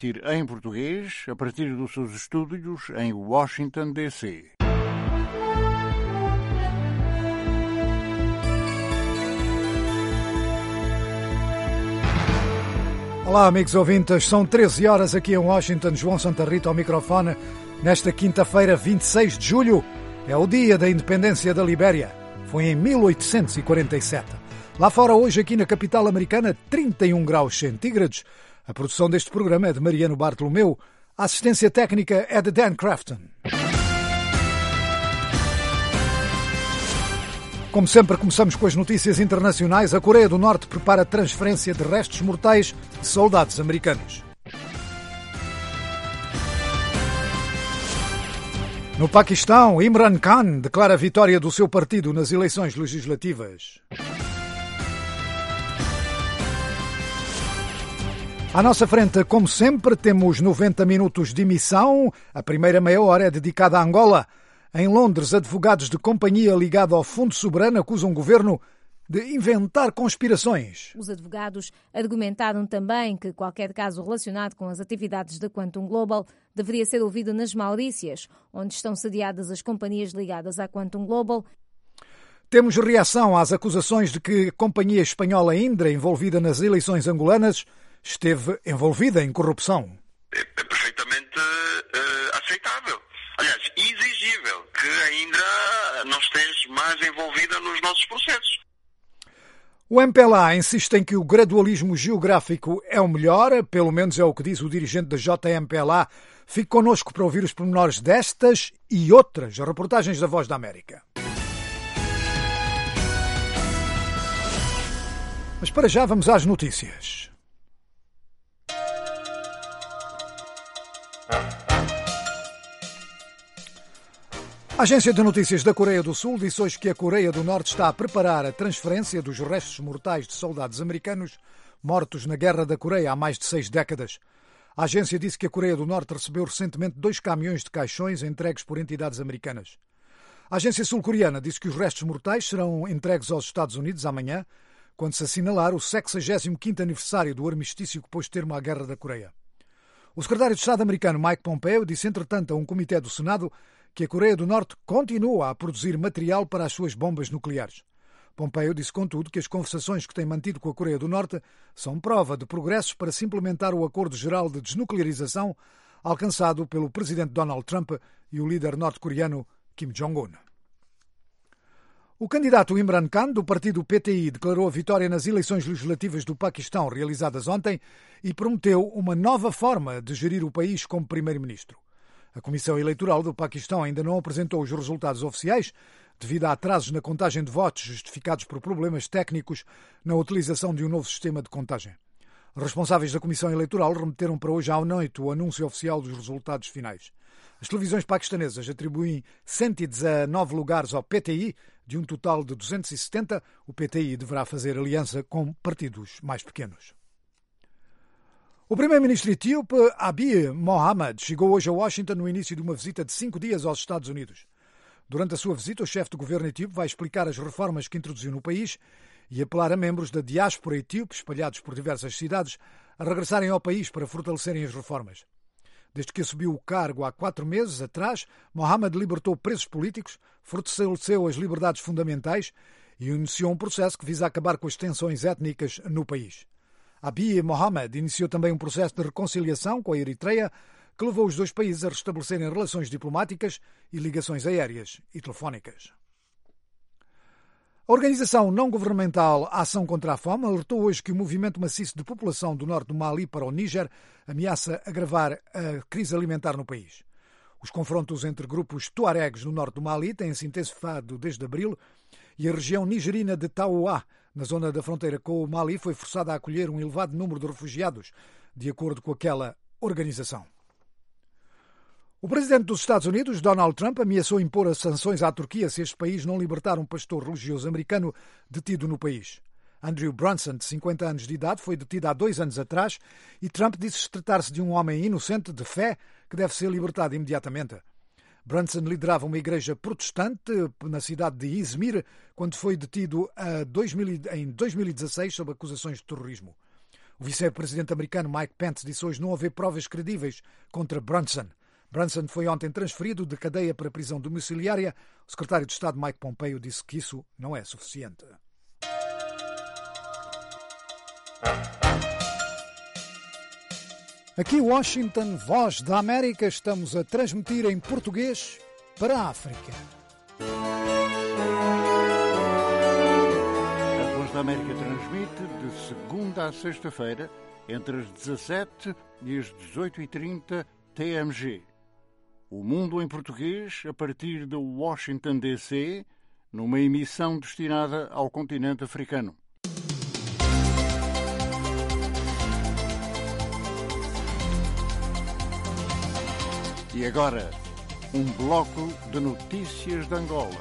Em português, a partir dos seus estúdios em Washington, D.C. Olá, amigos ouvintes, são 13 horas aqui em Washington, João Santa Rita ao microfone. Nesta quinta-feira, 26 de julho, é o dia da independência da Libéria. Foi em 1847. Lá fora, hoje, aqui na capital americana, 31 graus centígrados. A produção deste programa é de Mariano Bartolomeu. A assistência técnica é de Dan Crafton. Como sempre, começamos com as notícias internacionais. A Coreia do Norte prepara transferência de restos mortais de soldados americanos. No Paquistão, Imran Khan declara a vitória do seu partido nas eleições legislativas. À nossa frente, como sempre, temos 90 minutos de emissão. A primeira meia hora é dedicada à Angola. Em Londres, advogados de companhia ligada ao Fundo Soberano acusam o governo de inventar conspirações. Os advogados argumentaram também que qualquer caso relacionado com as atividades da Quantum Global deveria ser ouvido nas Maurícias, onde estão sediadas as companhias ligadas à Quantum Global. Temos reação às acusações de que a companhia espanhola Indra, envolvida nas eleições angolanas, esteve envolvida em corrupção. É perfeitamente aceitável. Aliás, exigível que a Indra não esteja mais envolvida nos nossos processos. O MPLA insiste em que o gradualismo geográfico é o melhor, pelo menos é o que diz o dirigente da JMPLA. Fique connosco para ouvir os pormenores destas e outras reportagens da Voz da América. Mas para já vamos às notícias. A Agência de Notícias da Coreia do Sul disse hoje que a Coreia do Norte está a preparar a transferência dos restos mortais de soldados americanos mortos na Guerra da Coreia há mais de 6 décadas. A agência disse que a Coreia do Norte recebeu recentemente 2 caminhões de caixões entregues por entidades americanas. A agência sul-coreana disse que os restos mortais serão entregues aos Estados Unidos amanhã, quando se assinalar o 65º aniversário do armistício que pôs termo à Guerra da Coreia. O secretário de Estado americano Mike Pompeo disse, entretanto, a um comitê do Senado que a Coreia do Norte continua a produzir material para as suas bombas nucleares. Pompeo disse, contudo, que as conversações que tem mantido com a Coreia do Norte são prova de progressos para se implementar o Acordo Geral de Desnuclearização alcançado pelo presidente Donald Trump e o líder norte-coreano Kim Jong-un. O candidato Imran Khan, do partido PTI, declarou a vitória nas eleições legislativas do Paquistão realizadas ontem e prometeu uma nova forma de gerir o país como primeiro-ministro. A Comissão Eleitoral do Paquistão ainda não apresentou os resultados oficiais, devido a atrasos na contagem de votos justificados por problemas técnicos na utilização de um novo sistema de contagem. Responsáveis da Comissão Eleitoral remeteram para hoje à noite o anúncio oficial dos resultados finais. As televisões paquistanesas atribuem 119 lugares ao PTI, de um total de 270. O PTI deverá fazer aliança com partidos mais pequenos. O primeiro-ministro etíope Abiy Mohamed chegou hoje a Washington no início de uma visita de 5 dias aos Estados Unidos. Durante a sua visita, o chefe do governo etíope vai explicar as reformas que introduziu no país e apelar a membros da diáspora etíope, espalhados por diversas cidades, a regressarem ao país para fortalecerem as reformas. Desde que assumiu o cargo há 4 meses atrás, Mohamed libertou presos políticos, fortaleceu as liberdades fundamentais e iniciou um processo que visa acabar com as tensões étnicas no país. Abiy Mohamed iniciou também um processo de reconciliação com a Eritreia, que levou os 2 países a restabelecerem relações diplomáticas e ligações aéreas e telefónicas. A organização não-governamental Ação contra a Fome alertou hoje que o movimento maciço de população do norte do Mali para o Níger ameaça agravar a crise alimentar no país. Os confrontos entre grupos tuaregs no norte do Mali têm-se intensificado desde abril e a região nigerina de Taoua, na zona da fronteira com o Mali, foi forçada a acolher um elevado número de refugiados, de acordo com aquela organização. O presidente dos Estados Unidos, Donald Trump, ameaçou impor as sanções à Turquia se este país não libertar um pastor religioso americano detido no país. Andrew Brunson, de 50 anos de idade, foi detido há 2 anos atrás e Trump disse tratar-se de um homem inocente de fé que deve ser libertado imediatamente. Brunson liderava uma igreja protestante na cidade de Izmir quando foi detido em 2016 sob acusações de terrorismo. O vice-presidente americano Mike Pence disse hoje não haver provas credíveis contra Brunson. Brunson foi ontem transferido de cadeia para prisão domiciliária. O secretário de Estado Mike Pompeo disse que isso não é suficiente. Aqui Washington, Voz da América, estamos a transmitir em português para a África. A Voz da América transmite de segunda a sexta-feira, entre as 17 e as 18h30 TMG. O Mundo em Português, a partir de Washington, D.C., numa emissão destinada ao continente africano. E agora, um bloco de notícias de Angola.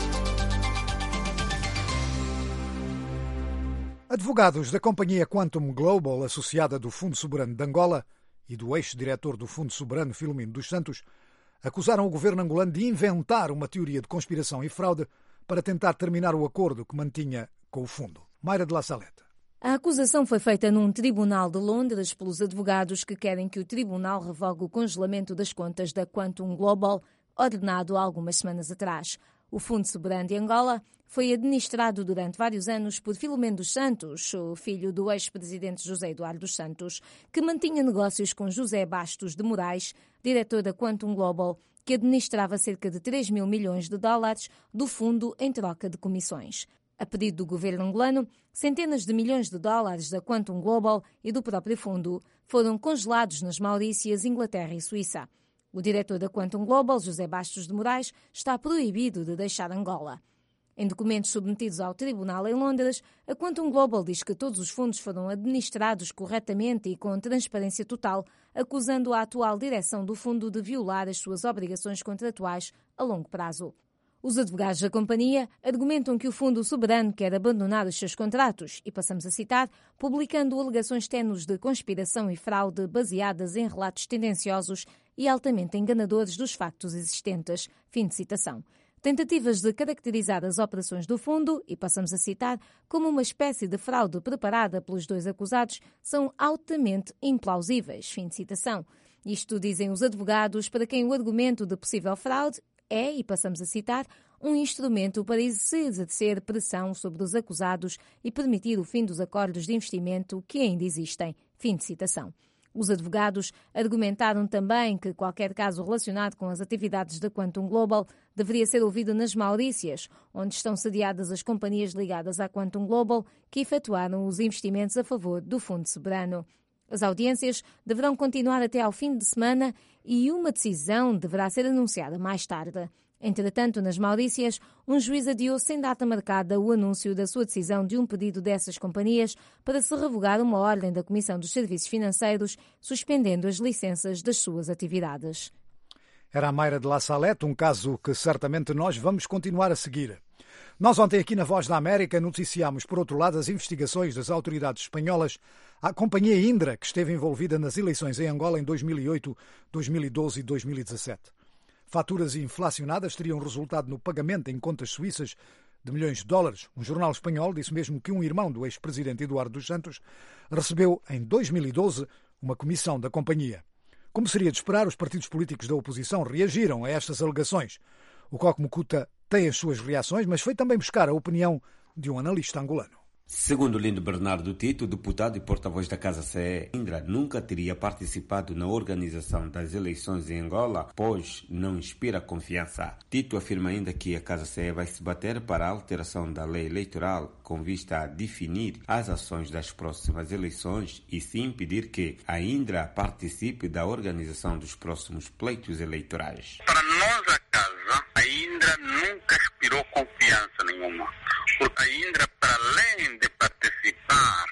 Advogados da companhia Quantum Global, associada do Fundo Soberano de Angola, e do ex-diretor do Fundo Soberano, Filomeno dos Santos, acusaram o governo angolano de inventar uma teoria de conspiração e fraude para tentar terminar o acordo que mantinha com o fundo. Mayra de La Saleta. A acusação foi feita num tribunal de Londres pelos advogados que querem que o tribunal revogue o congelamento das contas da Quantum Global, ordenado há algumas semanas atrás. O Fundo Soberano de Angola foi administrado durante vários anos por Filomeno dos Santos, o filho do ex-presidente José Eduardo dos Santos, que mantinha negócios com José Bastos de Moraes, diretor da Quantum Global, que administrava cerca de 3 mil milhões de dólares do fundo em troca de comissões. A pedido do governo angolano, centenas de milhões de dólares da Quantum Global e do próprio fundo foram congelados nas Maurícias, Inglaterra e Suíça. O diretor da Quantum Global, José Bastos de Moraes, está proibido de deixar Angola. Em documentos submetidos ao tribunal em Londres, a Quantum Global diz que todos os fundos foram administrados corretamente e com transparência total, acusando a atual direção do fundo de violar as suas obrigações contratuais a longo prazo. Os advogados da companhia argumentam que o Fundo Soberano quer abandonar os seus contratos e, passamos a citar, publicando alegações ténues de conspiração e fraude baseadas em relatos tendenciosos e altamente enganadores dos factos existentes. Fim de citação. Tentativas de caracterizar as operações do fundo, e passamos a citar, como uma espécie de fraude preparada pelos dois acusados, são altamente implausíveis. Fim de citação. Isto dizem os advogados, para quem o argumento de possível fraude é, e passamos a citar, um instrumento para exercer pressão sobre os acusados e permitir o fim dos acordos de investimento que ainda existem. Fim de citação. Os advogados argumentaram também que qualquer caso relacionado com as atividades da Quantum Global deveria ser ouvido nas Maurícias, onde estão sediadas as companhias ligadas à Quantum Global que efetuaram os investimentos a favor do Fundo Soberano. As audiências deverão continuar até ao fim de semana e uma decisão deverá ser anunciada mais tarde. Entretanto, nas Maurícias, um juiz adiou sem data marcada o anúncio da sua decisão de um pedido dessas companhias para se revogar uma ordem da Comissão dos Serviços Financeiros, suspendendo as licenças das suas atividades. Era a Mayra de La Salete, um caso que certamente nós vamos continuar a seguir. Nós ontem aqui na Voz da América noticiámos, por outro lado, as investigações das autoridades espanholas à companhia Indra, que esteve envolvida nas eleições em Angola em 2008, 2012 e 2017. Faturas inflacionadas teriam resultado no pagamento em contas suíças de milhões de dólares. Um jornal espanhol disse mesmo que um irmão do ex-presidente Eduardo dos Santos recebeu, em 2012, uma comissão da companhia. Como seria de esperar, os partidos políticos da oposição reagiram a estas alegações. O Coque Mucuta tem as suas reações, mas foi também buscar a opinião de um analista angolano. Segundo Lindo Bernardo Tito, deputado e porta-voz da Casa CE, Indra nunca teria participado na organização das eleições em Angola, pois não inspira confiança. Tito afirma ainda que a Casa CE vai se bater para a alteração da lei eleitoral com vista a definir as ações das próximas eleições e sim impedir que a Indra participe da organização dos próximos pleitos eleitorais. Para nós, a Casa, a Indra nunca inspirou confiança nenhuma. Porque a Indra, para além de participar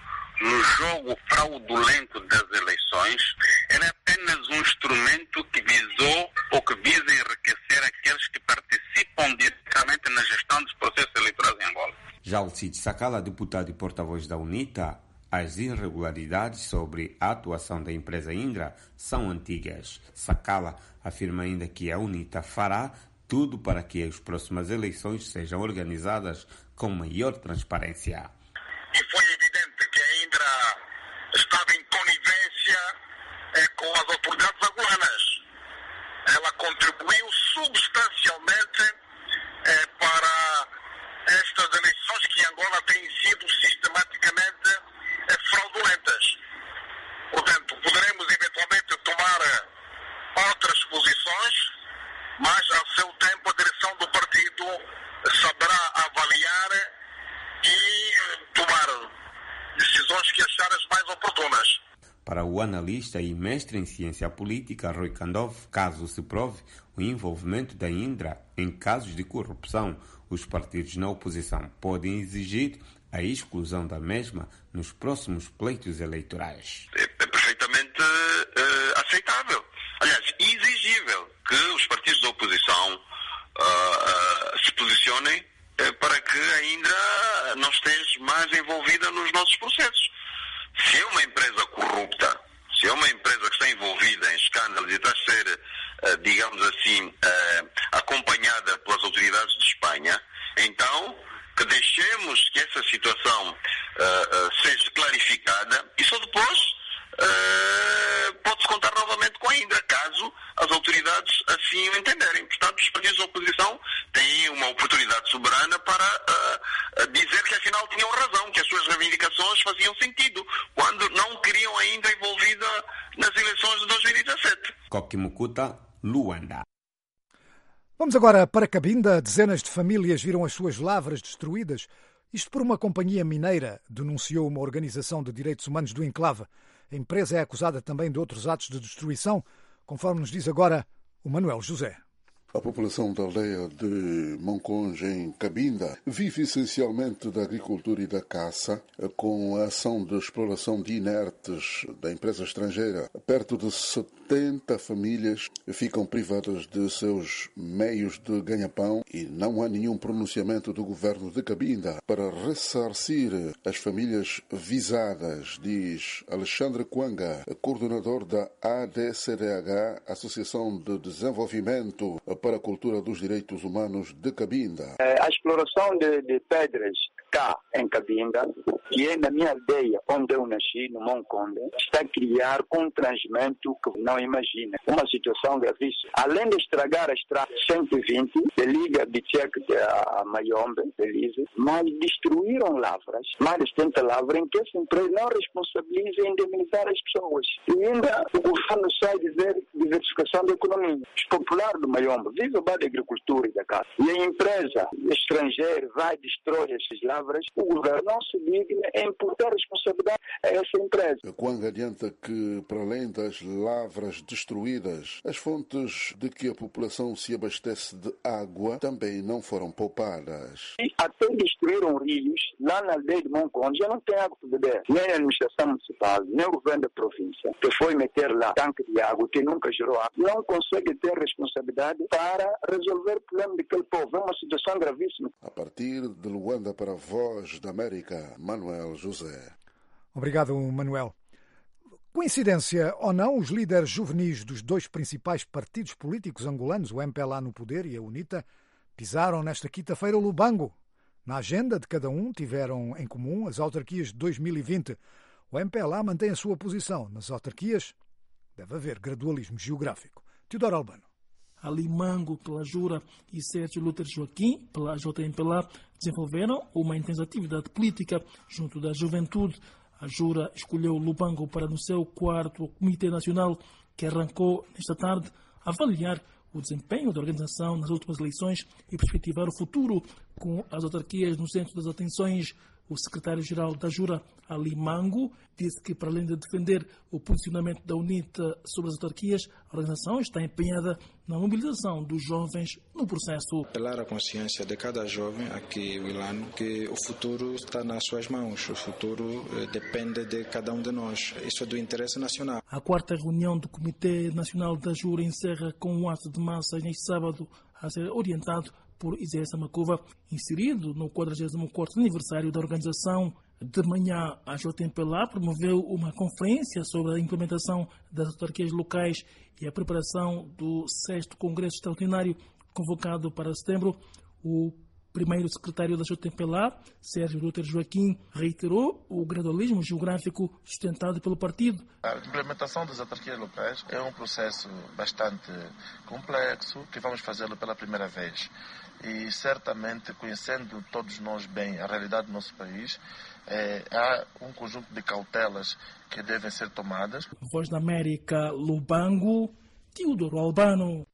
no jogo fraudulento das eleições, ela é apenas um instrumento que visou ou que visa enriquecer aqueles que participam diretamente na gestão dos processos eleitorais em Angola. Já Alcides Sacala, deputado e porta-voz da UNITA, as irregularidades sobre a atuação da empresa Indra são antigas. Sacala afirma ainda que a UNITA fará tudo para que as próximas eleições sejam organizadas com maior transparência. E foi evidente que a Indra com as autoridades angolanas. Ela contribuiu substancialmente para estas eleições que em Angola têm sido sistematicamente fraudulentas. Portanto, poderemos eventualmente tomar outras posições, mas ao seu tempo a direção do partido saberá avaliar e tomar decisões que achar as mais oportunas. Para o analista e mestre em ciência política Rui Kandov, caso se prove o envolvimento da Indra em casos de corrupção, os partidos na oposição podem exigir a exclusão da mesma nos próximos pleitos eleitorais. É perfeitamente aceitável. Aliás, exigível que os partidos da oposição se posicionem para que a Indra não esteja mais envolvida nos nossos processos. Se é uma empresa corrupta, se é uma empresa que está envolvida em escândalos e está a ser, digamos assim, acompanhada pelas autoridades de Espanha, então que deixemos que essa situação seja clarificada e só depois pode-se contar novamente com a Indra, caso as autoridades assim o entenderem. Portanto, os partidos da oposição têm uma oportunidade soberana para dizer que afinal tinham razão, que as suas reivindicações faziam sentido, quando não queriam a Indra envolvida nas eleições de 2017. Koki Mukuta, Luanda. Vamos agora para Cabinda. Dezenas de famílias viram as suas lavras destruídas. Isto por uma companhia mineira, denunciou uma organização de direitos humanos do enclave. A empresa é acusada também de outros atos de destruição, conforme nos diz agora o Manuel José. A população da aldeia de Monconje, em Cabinda, vive essencialmente da agricultura e da caça, com a ação de exploração de inertes da empresa estrangeira. Perto de 70 famílias ficam privadas de seus meios de ganha-pão e não há nenhum pronunciamento do governo de Cabinda para ressarcir as famílias visadas, diz Alexandre Kwanga, coordenador da ADCDH, Associação de Desenvolvimento para a Cultura dos Direitos Humanos de Cabinda. A exploração de pedras cá em Cabinda, que é na minha aldeia onde eu nasci, no Monconde, está a criar constrangimento que não imagina. Uma situação gravíssima. Além de estragar a estrada 120, de liga de Tcheque a Mayombe, Belize, mas destruíram lavras, mais de 70 lavras, em que essa empresa não responsabiliza em indemnizar as pessoas. E ainda o governo sai dizer diversificação da economia. Os populares do Mayombe vivem bem da agricultura e da caça. E a empresa estrangeira vai e destrói essas lavras, o governo não se digna em imputar responsabilidade a essa empresa. Kwang adianta que, para além das lavras destruídas, as fontes de que a população se abastece de água também não foram poupadas. E até destruíram rios, lá na aldeia de Monconde já não tem água para beber. Nem a administração municipal, nem o governo da província, que foi meter lá tanque de água, que nunca gerou água, não consegue ter responsabilidade para resolver o problema daquele povo. É uma situação gravíssima. A partir de Luanda para a Voz da América, Manuel José. Obrigado, Manuel. Coincidência ou não, os líderes juvenis dos dois principais partidos políticos angolanos, o MPLA no poder e a UNITA, pisaram nesta quinta-feira o Lubango. Na agenda de cada um tiveram em comum as autarquias de 2020. O MPLA mantém a sua posição. Nas autarquias deve haver gradualismo geográfico. Teodoro Albano. Alimango pela Jura e Sérgio Luther Joaquim pela JMPLA desenvolveram uma intensa atividade política junto da juventude. A Jura escolheu Lubango para no seu quarto Comitê Nacional, que arrancou nesta tarde, avaliar o desempenho da organização nas últimas eleições e perspectivar o futuro com as autarquias no centro das atenções. O secretário-geral da Jura, Ali Mango, disse que, para além de defender o posicionamento da UNITA sobre as autarquias, a organização está empenhada na mobilização dos jovens no processo. Apelar a consciência de cada jovem aqui, Wilano, que o futuro está nas suas mãos, o futuro depende de cada um de nós. Isso é do interesse nacional. A quarta reunião do Comitê Nacional da Jura encerra com um ato de massas neste sábado a ser orientado por Isaías Samacuva, inserido no 44º aniversário da organização. De manhã, a JMPLA promoveu uma conferência sobre a implementação das autarquias locais e a preparação do 6º Congresso Extraordinário, convocado para setembro. O primeiro secretário da JPLA, Sérgio Lúter Joaquim, reiterou o gradualismo geográfico sustentado pelo partido. A implementação das autarquias locais é um processo bastante complexo, que vamos fazê-lo pela primeira vez. E certamente, conhecendo todos nós bem a realidade do nosso país, há um conjunto de cautelas que devem ser tomadas. Voz da América, Lubango, Teodoro Albano.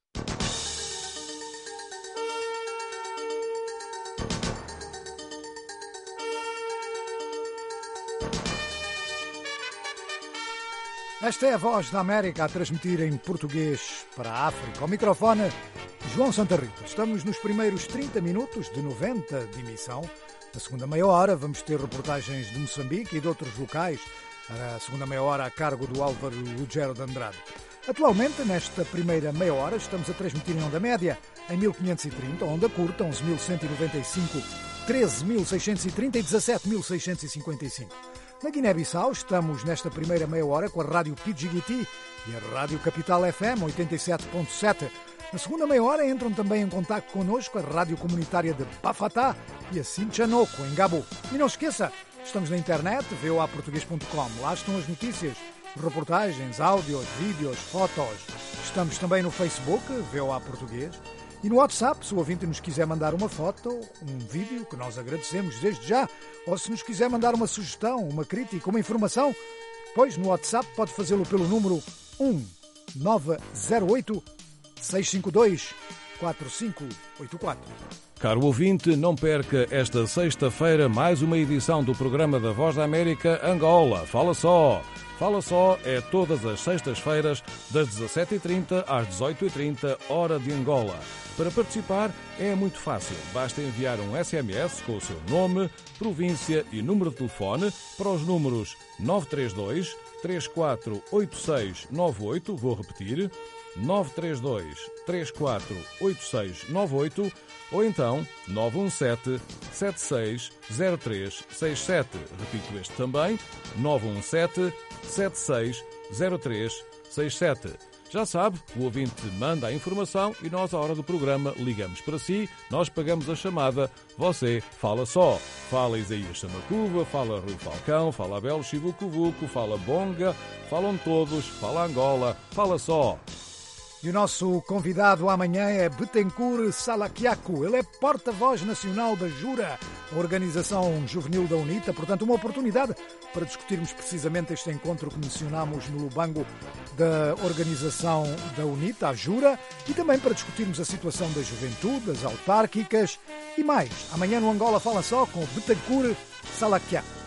Esta é a Voz da América a transmitir em português para a África. Ao microfone, João Santa Rita. Estamos nos primeiros 30 minutos de 90 de emissão. Na segunda meia hora vamos ter reportagens de Moçambique e de outros locais. A segunda meia hora a cargo do Álvaro Lugero de Andrade. Atualmente, nesta primeira meia hora, estamos a transmitir em onda média em 1530, onda curta 11.195, 13.630 e 17.655. Na Guiné-Bissau estamos nesta primeira meia hora com a Rádio Pidjigiti e a Rádio Capital FM 87.7. Na segunda meia hora entram também em contacto connosco a Rádio Comunitária de Bafatá e a Sinchanoco, em Gabo. E não esqueça, estamos na internet, voaportugues.com. Lá estão as notícias, reportagens, áudios, vídeos, fotos. Estamos também no Facebook, VOA Português. E no WhatsApp, se o ouvinte nos quiser mandar uma foto, um vídeo, que nós agradecemos desde já, ou se nos quiser mandar uma sugestão, uma crítica, uma informação, pois no WhatsApp pode fazê-lo pelo número 1908 652 4584. Caro ouvinte, não perca esta sexta-feira mais uma edição do programa da Voz da América Angola. Fala só! Fala só é todas as sextas-feiras, das 17h30 às 18h30, hora de Angola. Para participar é muito fácil. Basta enviar um SMS com o seu nome, província e número de telefone para os números 932 348698, vou repetir, 932 348698, ou então 917 760367. Repito este também, 917 760367. Já sabe, o ouvinte manda a informação e nós, à hora do programa, ligamos para si, nós pagamos a chamada, você fala só. Fala Isaías Samacuva, fala Rui Falcão, fala Abel Chivucuvuco, fala Bonga, falam todos, fala Angola, fala só. E o nosso convidado amanhã é Betancourt Salaquiaco. Ele é porta-voz nacional da Jura, a organização juvenil da UNITA. Portanto, uma oportunidade para discutirmos precisamente este encontro que mencionámos no Lubango da organização da UNITA, a Jura, e também para discutirmos a situação da juventude, das autárquicas e mais. Amanhã no Angola Fala Só com Betancourt Salaquiaco.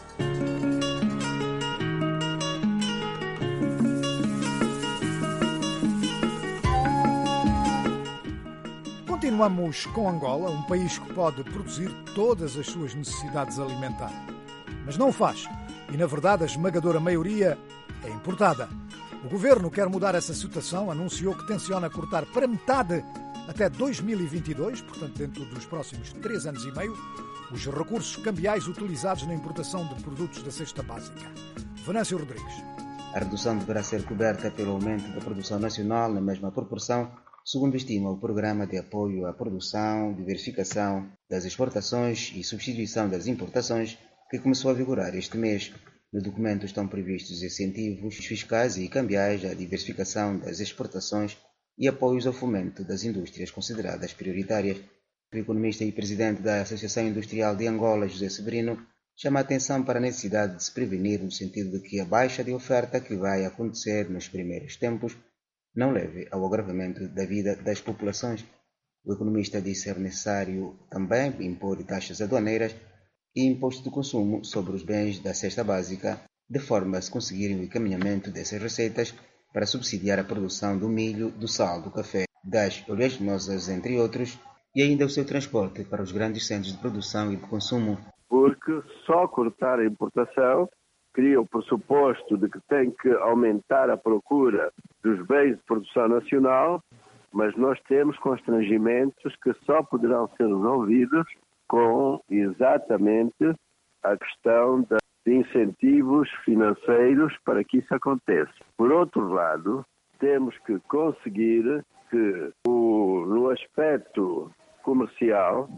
Continuamos com Angola, um país que pode produzir todas as suas necessidades alimentares. Mas não o faz. E, na verdade, a esmagadora maioria é importada. O governo quer mudar essa situação, anunciou que tenciona cortar para metade até 2022, portanto dentro dos próximos 3 anos e meio, os recursos cambiais utilizados na importação de produtos da cesta básica. Venâncio Rodrigues. A redução deverá ser coberta pelo aumento da produção nacional na mesma proporção, segundo estima o Programa de Apoio à Produção, Diversificação das Exportações e Substituição das Importações, que começou a vigorar este mês. No documento estão previstos incentivos fiscais e cambiais à diversificação das exportações e apoios ao fomento das indústrias consideradas prioritárias. O economista e presidente da Associação Industrial de Angola, José Severino, chama a atenção para a necessidade de se prevenir no sentido de que a baixa de oferta que vai acontecer nos primeiros tempos não leve ao agravamento da vida das populações. O economista disse ser necessário também impor taxas aduaneiras e imposto de consumo sobre os bens da cesta básica, de forma a se conseguir o encaminhamento dessas receitas para subsidiar a produção do milho, do sal, do café, das oleaginosas, entre outros, e ainda o seu transporte para os grandes centros de produção e de consumo. Porque só cortar a importação cria o pressuposto de que tem que aumentar a procura dos bens de produção nacional, mas nós temos constrangimentos que só poderão ser resolvidos com exatamente a questão de incentivos financeiros para que isso aconteça. Por outro lado, temos que conseguir que no aspecto comercial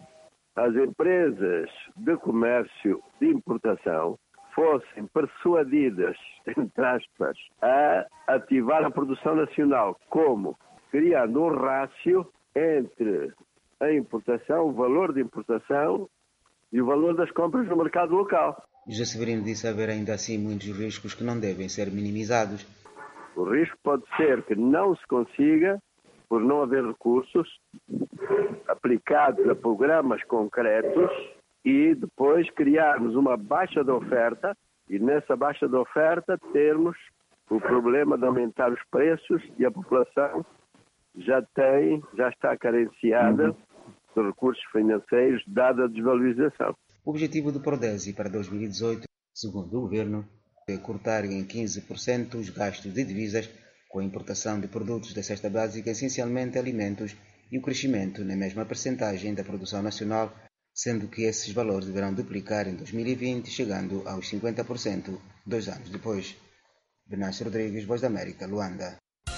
as empresas de comércio de importação fossem persuadidas, entre aspas, a ativar a produção nacional, como? Criando um rácio entre a importação, o valor de importação e o valor das compras no mercado local. José Severino disse haver ainda assim muitos riscos que não devem ser minimizados. O risco pode ser que não se consiga, por não haver recursos aplicados a programas concretos, e depois criarmos uma baixa de oferta, e nessa baixa de oferta termos o problema de aumentar os preços, e a população já está carenciada de recursos financeiros, dada a desvalorização. O objetivo do Prodesi para 2018, segundo o governo, é cortar em 15% os gastos de divisas com a importação de produtos da cesta básica, essencialmente alimentos, e o crescimento na mesma percentagem da produção nacional, sendo que esses valores deverão duplicar em 2020, chegando aos 50% 2 anos depois. Benassi Rodrigues, Voz da América, Luanda.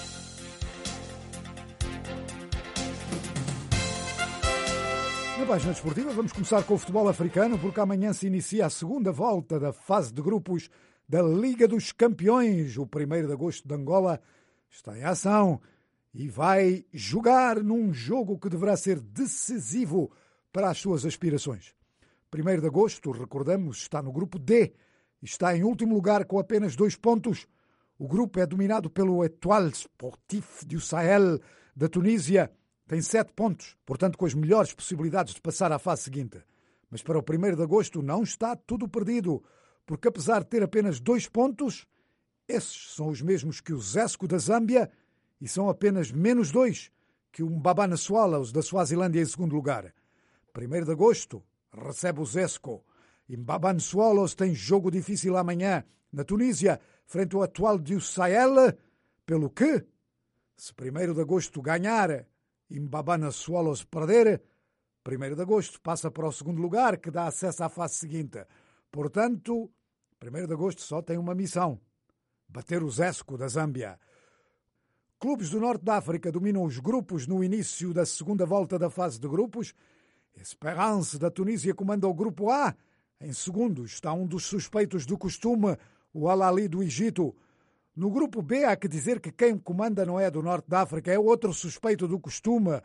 Na página desportiva vamos começar com o futebol africano, porque amanhã se inicia a segunda volta da fase de grupos da Liga dos Campeões. O 1º de agosto de Angola está em ação e vai jogar num jogo que deverá ser decisivo para as suas aspirações. 1º de agosto, recordamos, está no grupo D e está em último lugar com apenas 2 pontos. O grupo é dominado pelo Étoile Sportif du Sahel da Tunísia. Tem 7 pontos, portanto com as melhores possibilidades de passar à fase seguinte. Mas para o 1º de agosto não está tudo perdido, porque apesar de ter apenas 2 pontos, esses são os mesmos que o Zesco da Zâmbia e são apenas menos 2 que o Mbabane Swallows da Suazilândia em segundo lugar. 1º de agosto recebe o Zesco e Mbabane Swallows tem jogo difícil amanhã na Tunísia, frente ao Étoile du Sahel, pelo que, se 1º de agosto ganhar e Mbabane Swallows perder, 1º de agosto passa para o segundo lugar, que dá acesso à fase seguinte. Portanto, 1º de agosto só tem uma missão: bater o Zesco da Zâmbia. Clubes do Norte da África dominam os grupos no início da segunda volta da fase de grupos. Esperance da Tunísia comanda o grupo A. Em segundo está um dos suspeitos do costume, o Al Ahly do Egito. No grupo B há que dizer que quem comanda não é do Norte da África, é outro suspeito do costume,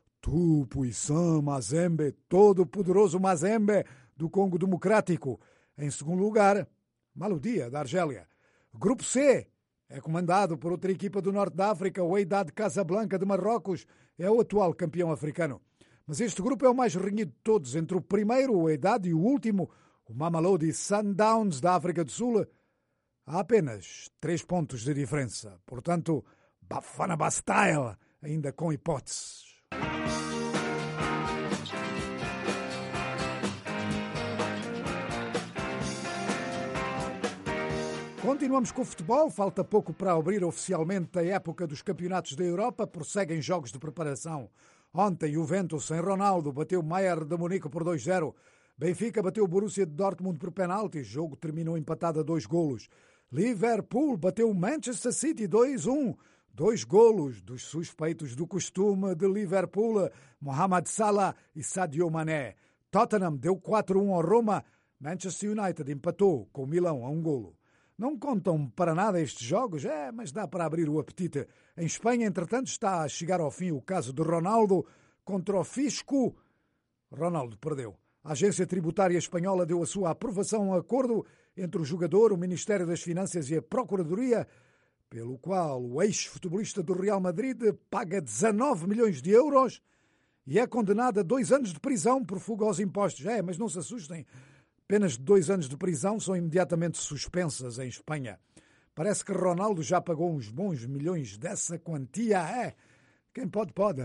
Tupuisan Mazembe, todo poderoso Mazembe do Congo Democrático. Em segundo lugar, Maloudia da Argélia. Grupo C é comandado por outra equipa do Norte da África, o Wydad Casablanca de Marrocos, é o atual campeão africano. Mas este grupo é o mais renhido de todos, entre o primeiro, o Wydad, e o último, o Mamelodi Sundowns da África do Sul. Há apenas 3 pontos de diferença. Portanto, Bafana Bastille ainda com hipóteses. Continuamos com o futebol. Falta pouco para abrir oficialmente a época dos campeonatos da Europa. Prosseguem jogos de preparação. Ontem, o Juventus, sem Ronaldo, bateu Bayern de Munique por 2-0. Benfica bateu o Borussia de Dortmund por penalti. O jogo terminou empatado a 2 golos. Liverpool bateu o Manchester City 2-1. 2 golos dos suspeitos do costume de Liverpool, Mohamed Salah e Sadio Mané. Tottenham deu 4-1 ao Roma. Manchester United empatou com o Milão a 1 golo. Não contam para nada estes jogos, mas dá para abrir o apetite. Em Espanha, entretanto, está a chegar ao fim o caso de Ronaldo contra o Fisco. Ronaldo perdeu. A Agência Tributária Espanhola deu a sua aprovação a um acordo entre o jogador, o Ministério das Finanças e a Procuradoria, pelo qual o ex-futebolista do Real Madrid paga 19 milhões de euros e é condenado a 2 anos de prisão por fuga aos impostos. Mas não se assustem, penas de 2 anos de prisão são imediatamente suspensas em Espanha. Parece que Ronaldo já pagou uns bons milhões dessa quantia. Quem pode, pode.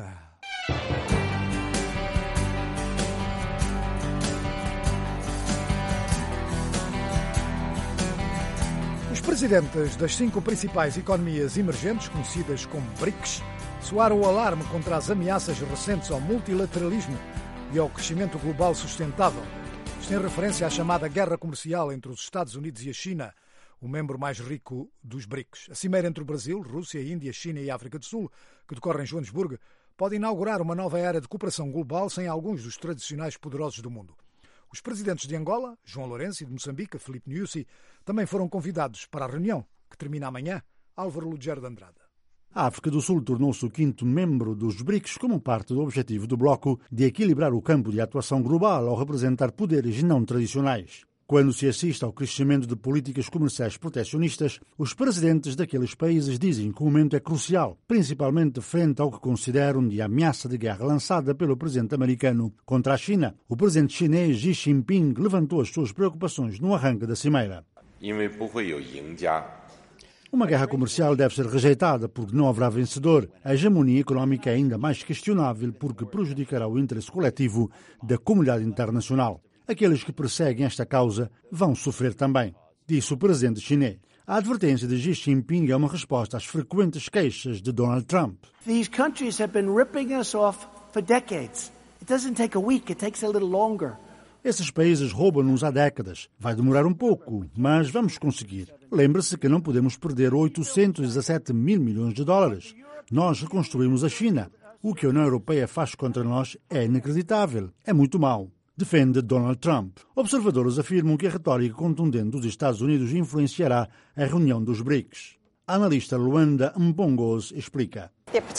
Os presidentes das 5 principais economias emergentes, conhecidas como BRICS, soaram o alarme contra as ameaças recentes ao multilateralismo e ao crescimento global sustentável. Isto em referência à chamada guerra comercial entre os Estados Unidos e a China, o membro mais rico dos BRICS. A cimeira entre o Brasil, Rússia, Índia, China e África do Sul, que decorre em Joanesburgo, pode inaugurar uma nova era de cooperação global sem alguns dos tradicionais poderosos do mundo. Os presidentes de Angola, João Lourenço, e de Moçambique, Filipe Nyusi, também foram convidados para a reunião, que termina amanhã. Álvaro Lugero de Andrade. A África do Sul tornou-se o 5º membro dos BRICS como parte do objetivo do bloco de equilibrar o campo de atuação global ao representar poderes não tradicionais. Quando se assiste ao crescimento de políticas comerciais protecionistas, os presidentes daqueles países dizem que o momento é crucial, principalmente frente ao que consideram de ameaça de guerra lançada pelo presidente americano contra a China. O presidente chinês Xi Jinping levantou as suas preocupações no arranque da cimeira. Uma guerra comercial deve ser rejeitada porque não haverá vencedor. A hegemonia económica é ainda mais questionável porque prejudicará o interesse coletivo da comunidade internacional. Aqueles que perseguem esta causa vão sofrer também, disse o presidente chinês. A advertência de Xi Jinping é uma resposta às frequentes queixas de Donald Trump. These countries have been ripping us off for decades. It doesn't take a week, it takes a little longer. Esses países roubam-nos há décadas. Vai demorar um pouco, mas vamos conseguir. Lembre-se que não podemos perder 817 mil milhões de dólares. Nós reconstruímos a China. O que a União Europeia faz contra nós é inacreditável. É muito mau. Defende Donald Trump. Observadores afirmam que a retórica contundente dos Estados Unidos influenciará a reunião dos BRICS. A analista Luanda Mpongos explica.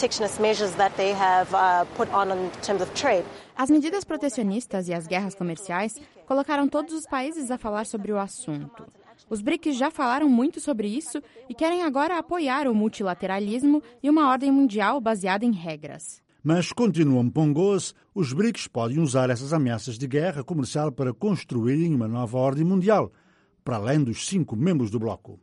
As medidas protecionistas e as guerras comerciais colocaram todos os países a falar sobre o assunto. Os BRICS já falaram muito sobre isso e querem agora apoiar o multilateralismo e uma ordem mundial baseada em regras. Mas, continua Mpongos, os BRICS podem usar essas ameaças de guerra comercial para construírem uma nova ordem mundial, para além dos 5 membros do bloco.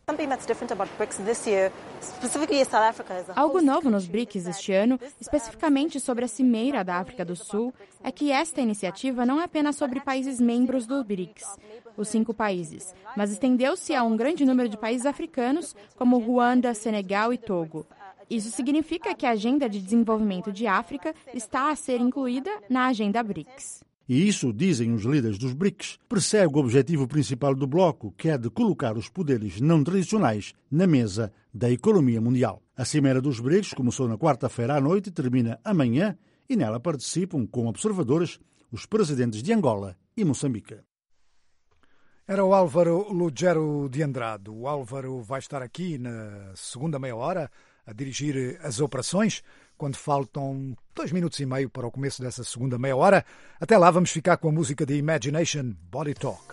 Algo novo nos BRICS este ano, especificamente sobre a Cimeira da África do Sul, é que esta iniciativa não é apenas sobre países membros do BRICS, os 5 países, mas estendeu-se a um grande número de países africanos, como Ruanda, Senegal e Togo. Isso significa que a agenda de desenvolvimento de África está a ser incluída na agenda BRICS. E isso, dizem os líderes dos BRICS, persegue o objetivo principal do bloco, que é de colocar os poderes não tradicionais na mesa da economia mundial. A Cimeira dos BRICS começou na quarta-feira à noite e termina amanhã, e nela participam, como observadores, os presidentes de Angola e Moçambique. Era o Álvaro Lugero de Andrade. O Álvaro vai estar aqui na segunda meia hora a dirigir as operações, quando faltam 2 minutos e meio para o começo dessa segunda meia hora. Até lá vamos ficar com a música de Imagination, Body Talk.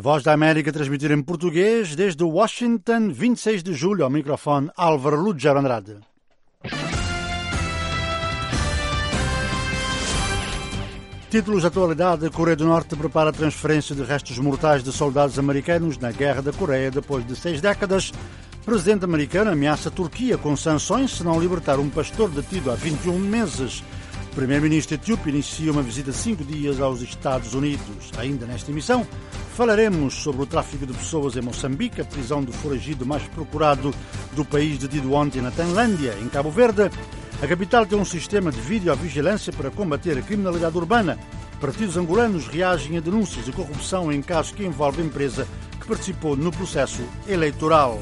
Voz da América transmitir em português desde Washington, 26 de julho, ao microfone Álvaro Lúger Andrade. Títulos de atualidade: a Coreia do Norte prepara a transferência de restos mortais de soldados americanos na Guerra da Coreia depois de 6 décadas. Presidente americano ameaça a Turquia com sanções se não libertar um pastor detido há 21 meses. Primeiro-ministro etíope inicia uma visita de 5 dias aos Estados Unidos. Ainda nesta emissão, falaremos sobre o tráfico de pessoas em Moçambique, a prisão do foragido mais procurado do país detido ontem na Tailândia, em Cabo Verde. A capital tem um sistema de videovigilância para combater a criminalidade urbana. Partidos angolanos reagem a denúncias de corrupção em casos que envolvem a empresa que participou no processo eleitoral.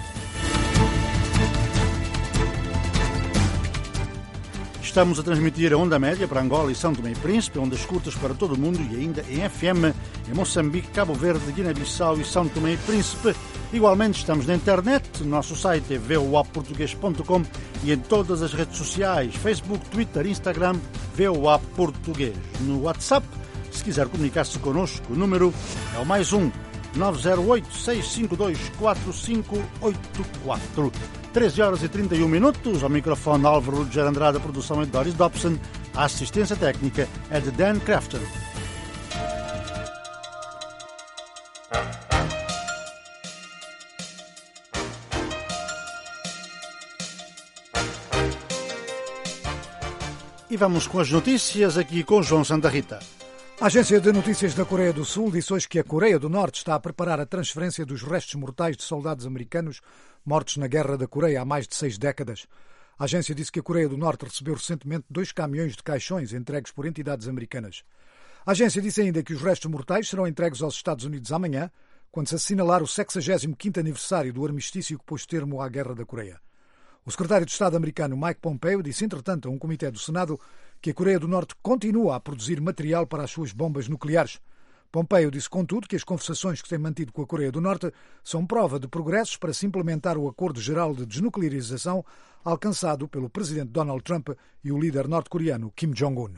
Estamos a transmitir a onda média para Angola e São Tomé e Príncipe, ondas curtas para todo o mundo e ainda em FM em Moçambique, Cabo Verde, Guiné-Bissau e São Tomé e Príncipe. Igualmente estamos na internet, o nosso site é voaportugues.com e em todas as redes sociais, Facebook, Twitter, Instagram, VOA Português. No WhatsApp, se quiser comunicar-se connosco, o número é o +1 908-652-4584. 13h31, ao microfone Álvaro Lúger Andrade, a produção é de Doris Dobson, a assistência técnica é de Dan Crafton. E vamos com as notícias aqui com João Santa Rita. A Agência de Notícias da Coreia do Sul disse hoje que a Coreia do Norte está a preparar a transferência dos restos mortais de soldados americanos mortos na Guerra da Coreia há mais de 6 décadas. A agência disse que a Coreia do Norte recebeu recentemente 2 caminhões de caixões entregues por entidades americanas. A agência disse ainda que os restos mortais serão entregues aos Estados Unidos amanhã, quando se assinalar o 65º aniversário do armistício que pôs termo à Guerra da Coreia. O secretário de Estado americano Mike Pompeo disse, entretanto, a um comitê do Senado que a Coreia do Norte continua a produzir material para as suas bombas nucleares. Pompeo disse, contudo, que as conversações que tem mantido com a Coreia do Norte são prova de progressos para se implementar o Acordo Geral de Desnuclearização alcançado pelo presidente Donald Trump e o líder norte-coreano Kim Jong-un.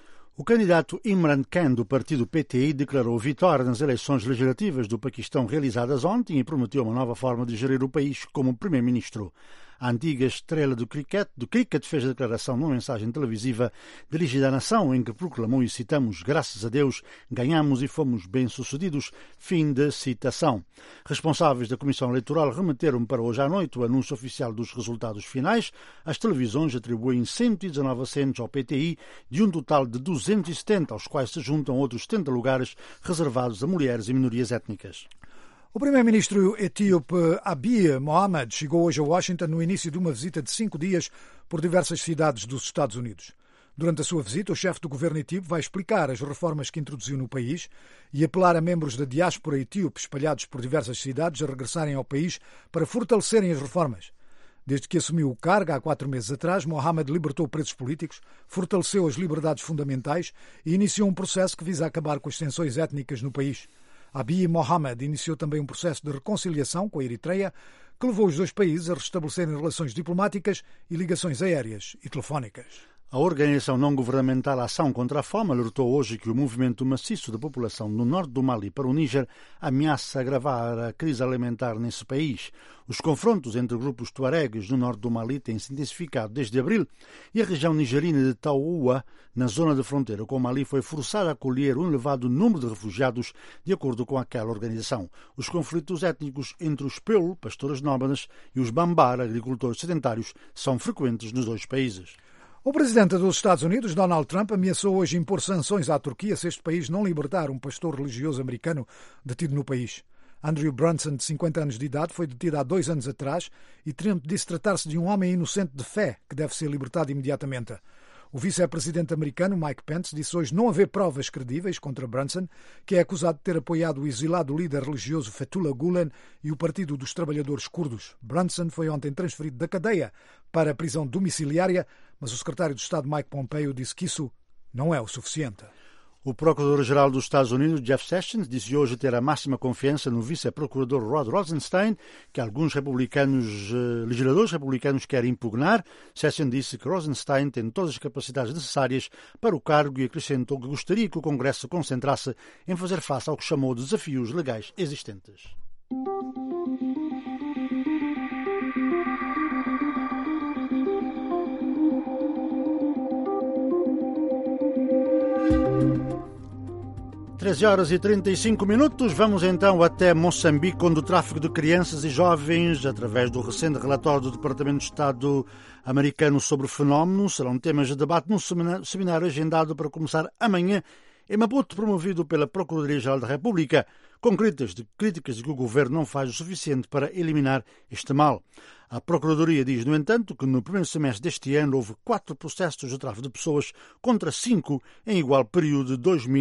O candidato Imran Khan do partido PTI declarou vitória nas eleições legislativas do Paquistão realizadas ontem e prometeu uma nova forma de gerir o país como primeiro-ministro. A antiga estrela do cricket fez a declaração numa mensagem televisiva dirigida à nação em que proclamou, e citamos, graças a Deus, ganhamos e fomos bem-sucedidos, fim de citação. Responsáveis da Comissão Eleitoral remeteram para hoje à noite o anúncio oficial dos resultados finais. As televisões atribuem 119 assentos ao PTI, de um total de 270, aos quais se juntam outros 70 lugares reservados a mulheres e minorias étnicas. O primeiro-ministro etíope Abiy Mohamed chegou hoje a Washington no início de uma visita de 5 dias por diversas cidades dos Estados Unidos. Durante a sua visita, o chefe do governo etíope vai explicar as reformas que introduziu no país e apelar a membros da diáspora etíope espalhados por diversas cidades a regressarem ao país para fortalecerem as reformas. Desde que assumiu o cargo, há 4 meses atrás, Mohamed libertou presos políticos, fortaleceu as liberdades fundamentais e iniciou um processo que visa acabar com as tensões étnicas no país. Abiy Mohamed iniciou também um processo de reconciliação com a Eritreia, que levou os 2 países a restabelecerem relações diplomáticas e ligações aéreas e telefónicas. A organização não-governamental Ação contra a Fome alertou hoje que o movimento maciço da população no norte do Mali para o Níger ameaça agravar a crise alimentar nesse país. Os confrontos entre grupos tuaregues no norte do Mali têm se intensificado desde abril e a região nigerina de Taoua, na zona de fronteira com o Mali, foi forçada a acolher um elevado número de refugiados, de acordo com aquela organização. Os conflitos étnicos entre os Peul, pastores nómadas, e os Bambar, agricultores sedentários, são frequentes nos 2 países. O presidente dos Estados Unidos, Donald Trump, ameaçou hoje impor sanções à Turquia se este país não libertar um pastor religioso americano detido no país. Andrew Brunson, de 50 anos de idade, foi detido há 2 anos atrás e Trump disse tratar-se de um homem inocente de fé que deve ser libertado imediatamente. O vice-presidente americano, Mike Pence, disse hoje não haver provas credíveis contra Brunson, que é acusado de ter apoiado o exilado líder religioso Fethullah Gulen e o Partido dos Trabalhadores Curdos. Brunson foi ontem transferido da cadeia para a prisão domiciliária, mas o secretário de Estado Mike Pompeo disse que isso não é o suficiente. O Procurador-Geral dos Estados Unidos, Jeff Sessions, disse hoje ter a máxima confiança no vice-procurador Rod Rosenstein, que alguns legisladores republicanos querem impugnar. Sessions disse que Rosenstein tem todas as capacidades necessárias para o cargo e acrescentou que gostaria que o Congresso se concentrasse em fazer face ao que chamou de desafios legais existentes. Treze horas e 35 minutos. Vamos então até Moçambique, onde o tráfico de crianças e jovens, através do recente relatório do Departamento de Estado americano sobre o fenómeno, serão temas de debate num seminário agendado para começar amanhã em Maputo, promovido pela Procuradoria-Geral da República, com críticas de que o governo não faz o suficiente para eliminar este mal. A Procuradoria diz, no entanto, que no primeiro semestre deste ano houve 4 processos de tráfico de pessoas contra 5 em igual período de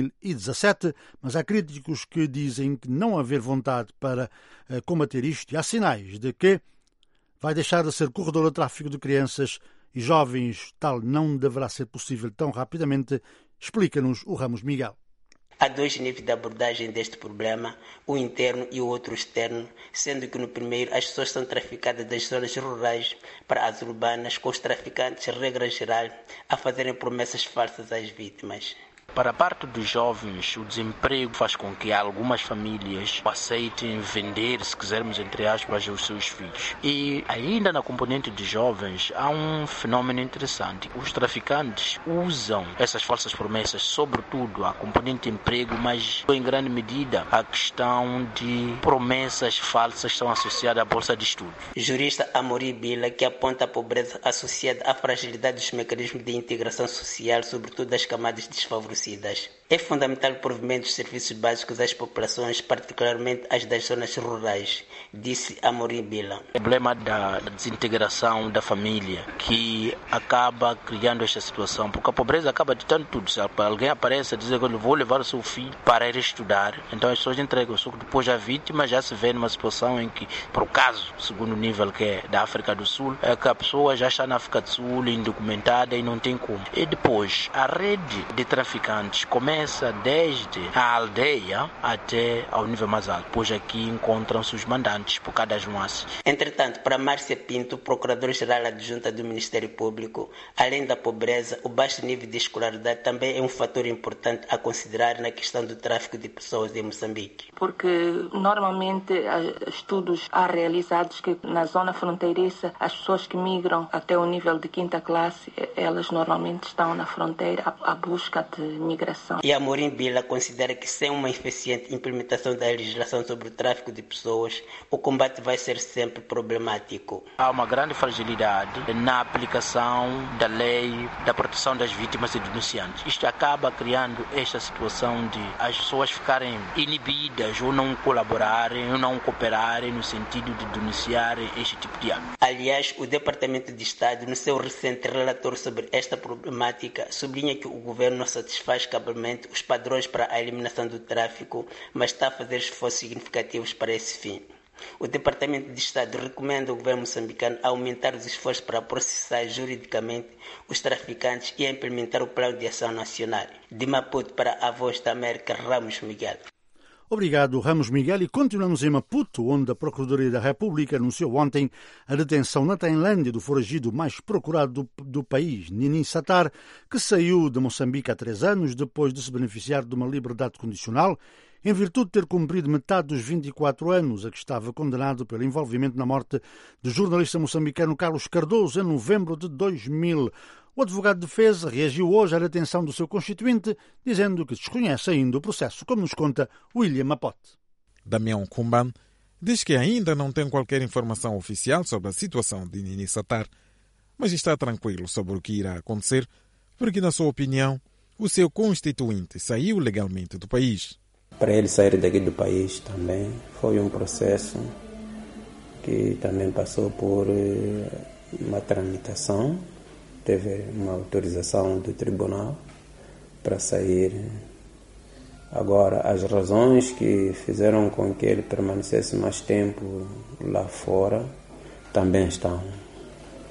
2017, mas há críticos que dizem que não haver vontade para combater isto e há sinais de que vai deixar de ser corredor de tráfico de crianças e jovens. Tal não deverá ser possível tão rapidamente, explica-nos o Ramos Miguel. Há 2 níveis de abordagem deste problema, o interno e o outro externo, sendo que no primeiro as pessoas são traficadas das zonas rurais para as urbanas, com os traficantes, regra geral, a fazerem promessas falsas às vítimas. Para a parte dos jovens, o desemprego faz com que algumas famílias aceitem vender, se quisermos, entre aspas, os seus filhos. E ainda na componente de jovens, há um fenômeno interessante. Os traficantes usam essas falsas promessas, sobretudo a componente de emprego, mas em grande medida a questão de promessas falsas estão associadas à bolsa de estudos. O jurista Amorim Bila, que aponta a pobreza associada à fragilidade dos mecanismos de integração social, sobretudo das camadas desfavorecidas. É fundamental o provimento dos serviços básicos às populações, particularmente as das zonas rurais, disse Amorim Bila. O problema da desintegração da família, que acaba criando esta situação, porque a pobreza acaba ditando tudo. Se alguém aparece a dizer que eu vou levar o seu filho para ir estudar, então as pessoas entregam. Só que depois a vítima já se vê numa situação em que, por caso, segundo nível que é da África do Sul, é que a pessoa já está na África do Sul, indocumentada e não tem como. E depois, a rede de traficantes começa desde a aldeia até ao nível mais alto, pois aqui encontram-se os mandantes por cada nuance. Entretanto, para Márcia Pinto, Procuradora-Geral Adjunta do Ministério Público, além da pobreza, o baixo nível de escolaridade também é um fator importante a considerar na questão do tráfico de pessoas em Moçambique. Porque normalmente estudos há realizados que na zona fronteiriça as pessoas que migram até o nível de 5ª classe, elas normalmente estão na fronteira à busca de migração. E Amorim Bila considera que sem uma eficiente implementação da legislação sobre o tráfico de pessoas, o combate vai ser sempre problemático. Há uma grande fragilidade na aplicação da lei da proteção das vítimas e denunciantes. Isto acaba criando esta situação de as pessoas ficarem inibidas ou não colaborarem ou não cooperarem no sentido de denunciarem este tipo de ato. Aliás, o Departamento de Estado, no seu recente relatório sobre esta problemática, sublinha que o governo não satisfaz cabalmente os padrões para a eliminação do tráfico, mas está a fazer esforços significativos para esse fim. O Departamento de Estado recomenda ao governo moçambicano aumentar os esforços para processar juridicamente os traficantes e a implementar o Plano de Ação Nacional. De Maputo para a Voz da América, Ramos Miguel. Obrigado, Ramos Miguel. E continuamos em Maputo, onde a Procuradoria da República anunciou ontem a detenção na Tailândia do foragido mais procurado do país, Nini Satar, que saiu de Moçambique há 3 anos depois de se beneficiar de uma liberdade condicional, em virtude de ter cumprido metade dos 24 anos a que estava condenado pelo envolvimento na morte do jornalista moçambicano Carlos Cardoso em novembro de 2000. O advogado de defesa reagiu hoje à detenção do seu constituinte, dizendo que desconhece ainda o processo, como nos conta William Mapote. Damião Kumban diz que ainda não tem qualquer informação oficial sobre a situação de Nini Satar, mas está tranquilo sobre o que irá acontecer, porque, na sua opinião, o seu constituinte saiu legalmente do país. Para ele sair daqui do país também foi um processo que também passou por uma tramitação. Teve uma autorização do tribunal para sair. Agora, as razões que fizeram com que ele permanecesse mais tempo lá fora também estão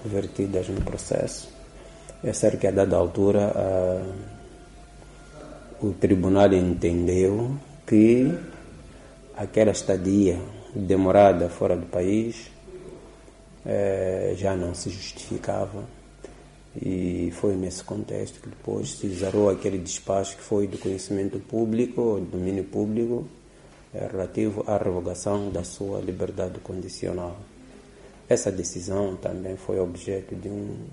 vertidas no processo. É certo que a dada altura o tribunal entendeu que aquela estadia demorada fora do país já não se justificava, e foi nesse contexto que depois se exarou aquele despacho que foi do conhecimento público, do domínio público, relativo à revogação da sua liberdade condicional. Essa decisão também foi objeto de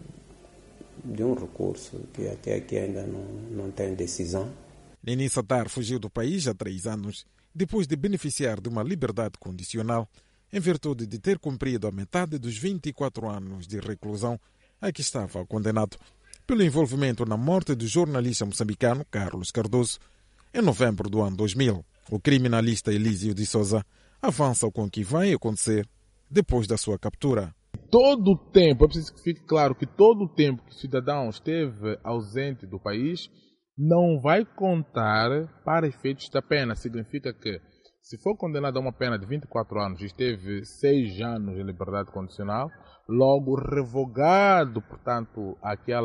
um recurso que até aqui ainda não tem decisão. Nini Sattar fugiu do país há 3 anos, depois de beneficiar de uma liberdade condicional, em virtude de ter cumprido a metade dos 24 anos de reclusão a que estava condenado pelo envolvimento na morte do jornalista moçambicano Carlos Cardoso em novembro do ano 2000. O criminalista Elísio de Souza avança com o que vai acontecer depois da sua captura. Todo o tempo, é preciso que fique claro que todo o tempo que o cidadão esteve ausente do país não vai contar para efeitos da pena. Significa que, se for condenado a uma pena de 24 anos e esteve 6 anos em liberdade condicional, logo revogado, portanto,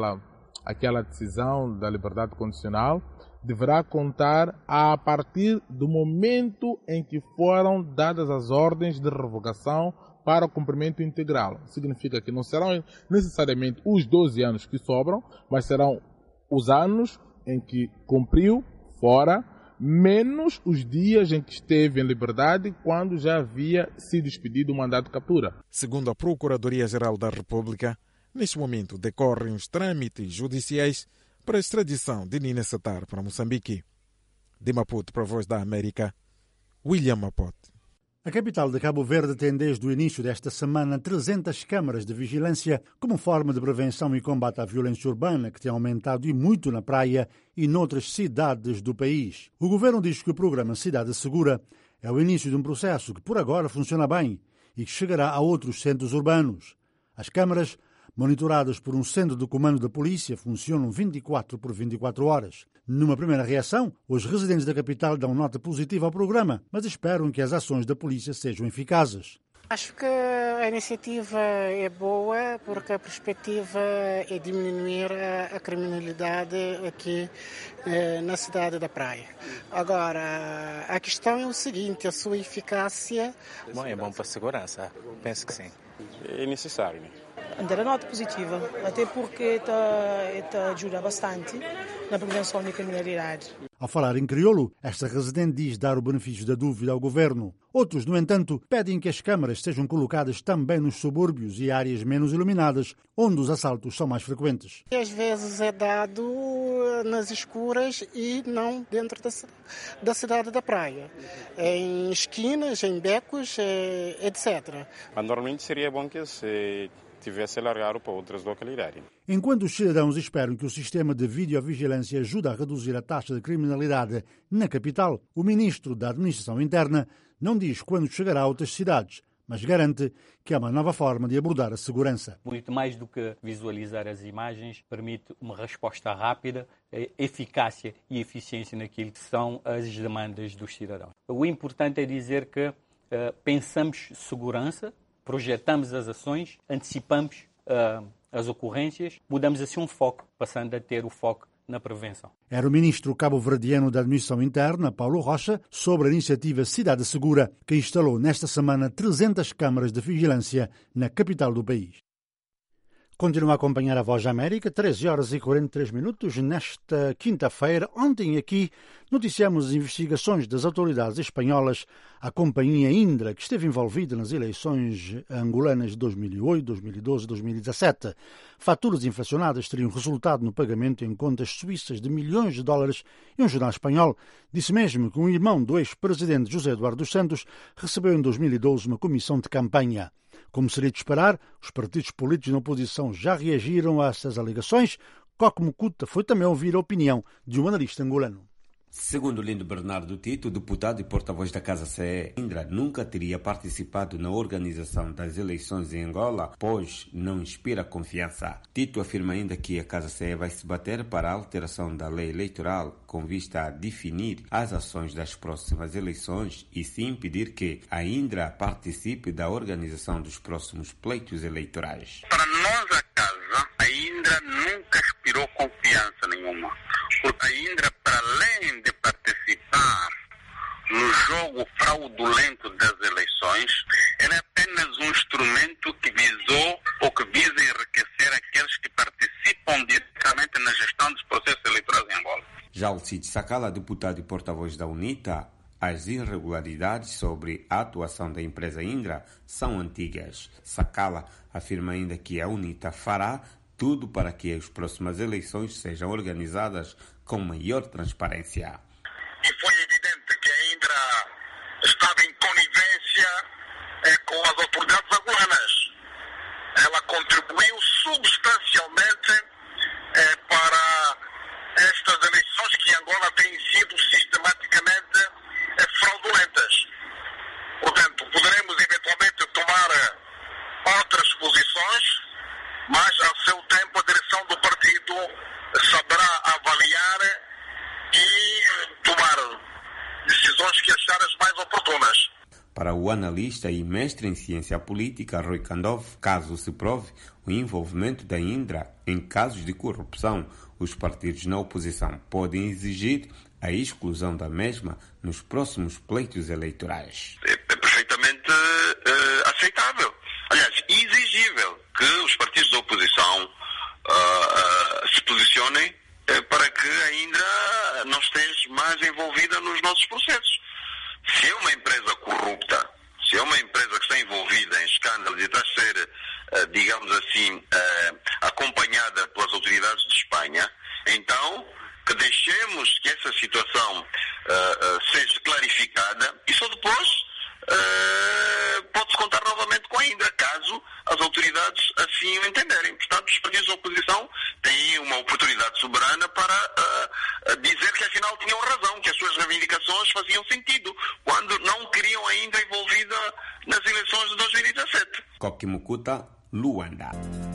aquela decisão da liberdade condicional, deverá contar a partir do momento em que foram dadas as ordens de revogação para o cumprimento integral. Significa que não serão necessariamente os 12 anos que sobram, mas serão os anos em que cumpriu fora, menos os dias em que esteve em liberdade quando já havia sido expedido o mandato de captura. Segundo a Procuradoria-Geral da República, neste momento decorrem os trâmites judiciais para a extradição de Nini Sattar para Moçambique. De Maputo para a Voz da América, William Mapote. A capital de Cabo Verde tem desde o início desta semana 300 câmaras de vigilância como forma de prevenção e combate à violência urbana, que tem aumentado e muito na praia e noutras cidades do país. O governo diz que o programa Cidade Segura é o início de um processo que por agora funciona bem e que chegará a outros centros urbanos. As câmaras, monitoradas por um centro de comando da polícia, funcionam 24 por 24 horas. Numa primeira reação, os residentes da capital dão nota positiva ao programa, mas esperam que as ações da polícia sejam eficazes. Acho que a iniciativa é boa porque a perspectiva é diminuir a criminalidade aqui na cidade da Praia. Agora, a questão é o seguinte, a sua eficácia... Bom, é bom para a segurança, penso que sim. É necessário, né? Dar a nota positiva, até porque está ajuda bastante na prevenção da criminalidade. Ao falar em crioulo, esta residente diz dar o benefício da dúvida ao governo. Outros, no entanto, pedem que as câmaras sejam colocadas também nos subúrbios e áreas menos iluminadas, onde os assaltos são mais frequentes. Às vezes é dado nas escuras e não dentro da cidade da Praia. Em esquinas, em becos, etc. Normalmente seria bom que se tivesse alargado para outras localidades. Enquanto os cidadãos esperam que o sistema de videovigilância ajude a reduzir a taxa de criminalidade na capital, o ministro da Administração Interna não diz quando chegará a outras cidades, mas garante que é uma nova forma de abordar a segurança. Muito mais do que visualizar as imagens, permite uma resposta rápida, eficácia e eficiência naquilo que são as demandas dos cidadãos. O importante é dizer que pensamos segurança, projetamos as ações, antecipamos as ocorrências, mudamos assim um foco, passando a ter o foco na prevenção. Era o ministro cabo-verdiano da Administração Interna, Paulo Rocha, sobre a iniciativa Cidade Segura, que instalou nesta semana 300 câmaras de vigilância na capital do país. Continua a acompanhar a Voz da América, 13 horas e 43 minutos, nesta quinta-feira. Ontem aqui noticiamos as investigações das autoridades espanholas à companhia Indra, que esteve envolvida nas eleições angolanas de 2008, 2012 e 2017. Faturas inflacionadas teriam resultado no pagamento em contas suíças de milhões de dólares e um jornal espanhol disse mesmo que um irmão do ex-presidente José Eduardo dos Santos recebeu em 2012 uma comissão de campanha. Como seria de esperar, os partidos políticos na oposição já reagiram a essas alegações. Coque Mucuta foi também ouvir a opinião de um analista angolano. Segundo Lindo Bernardo Tito, deputado e porta-voz da Casa CE, Indra nunca teria participado na organização das eleições em Angola, pois não inspira confiança. Tito afirma ainda que a Casa CE vai se bater para a alteração da lei eleitoral com vista a definir as ações das próximas eleições e sim impedir que a Indra participe da organização dos próximos pleitos eleitorais. Para nós, a Casa, a Indra nunca inspirou confiança nenhuma. Porque a Indra, para além de participar no jogo fraudulento das eleições, ela é apenas um instrumento que visou ou que visa enriquecer aqueles que participam diretamente na gestão dos processos eleitorais em Angola. Já Alcides Sakala, deputado e porta-voz da UNITA, as irregularidades sobre a atuação da empresa Indra são antigas. Sakala afirma ainda que a UNITA fará tudo para que as próximas eleições sejam organizadas com maior transparência. E foi evidente que a Indra estava em conivência com as autoridades angolanas. Ela contribuiu substancialmente para estas eleições que em Angola têm sido sistematicamente fraudulentas. Portanto, poderemos eventualmente tomar outras posições, mas ao seu tempo a direção do partido saberá avaliar e tomar decisões que achar as mais oportunas. Para o analista e mestre em ciência política Rui Kandov, caso se prove o envolvimento da Indra em casos de corrupção, os partidos na oposição podem exigir a exclusão da mesma nos próximos pleitos eleitorais. É perfeitamente aceitável. Aliás, exigível que os partidos da oposição se posicionem para que a Indra não esteja mais envolvida nos nossos processos. Se é uma empresa corrupta, se é uma empresa que está envolvida em escândalos e está a ser, digamos assim, acompanhada pelas autoridades de Espanha, então que deixemos que essa situação seja clarificada e só depois pode-se contar novamente com a Indra, caso as autoridades assim o entenderem. Portanto, os partidos da oposição têm uma oportunidade soberana para dizer que afinal tinham razão, que as suas reivindicações faziam sentido, quando não queriam a Indra envolvida nas eleições de 2017. Koki Mukuta, Luanda.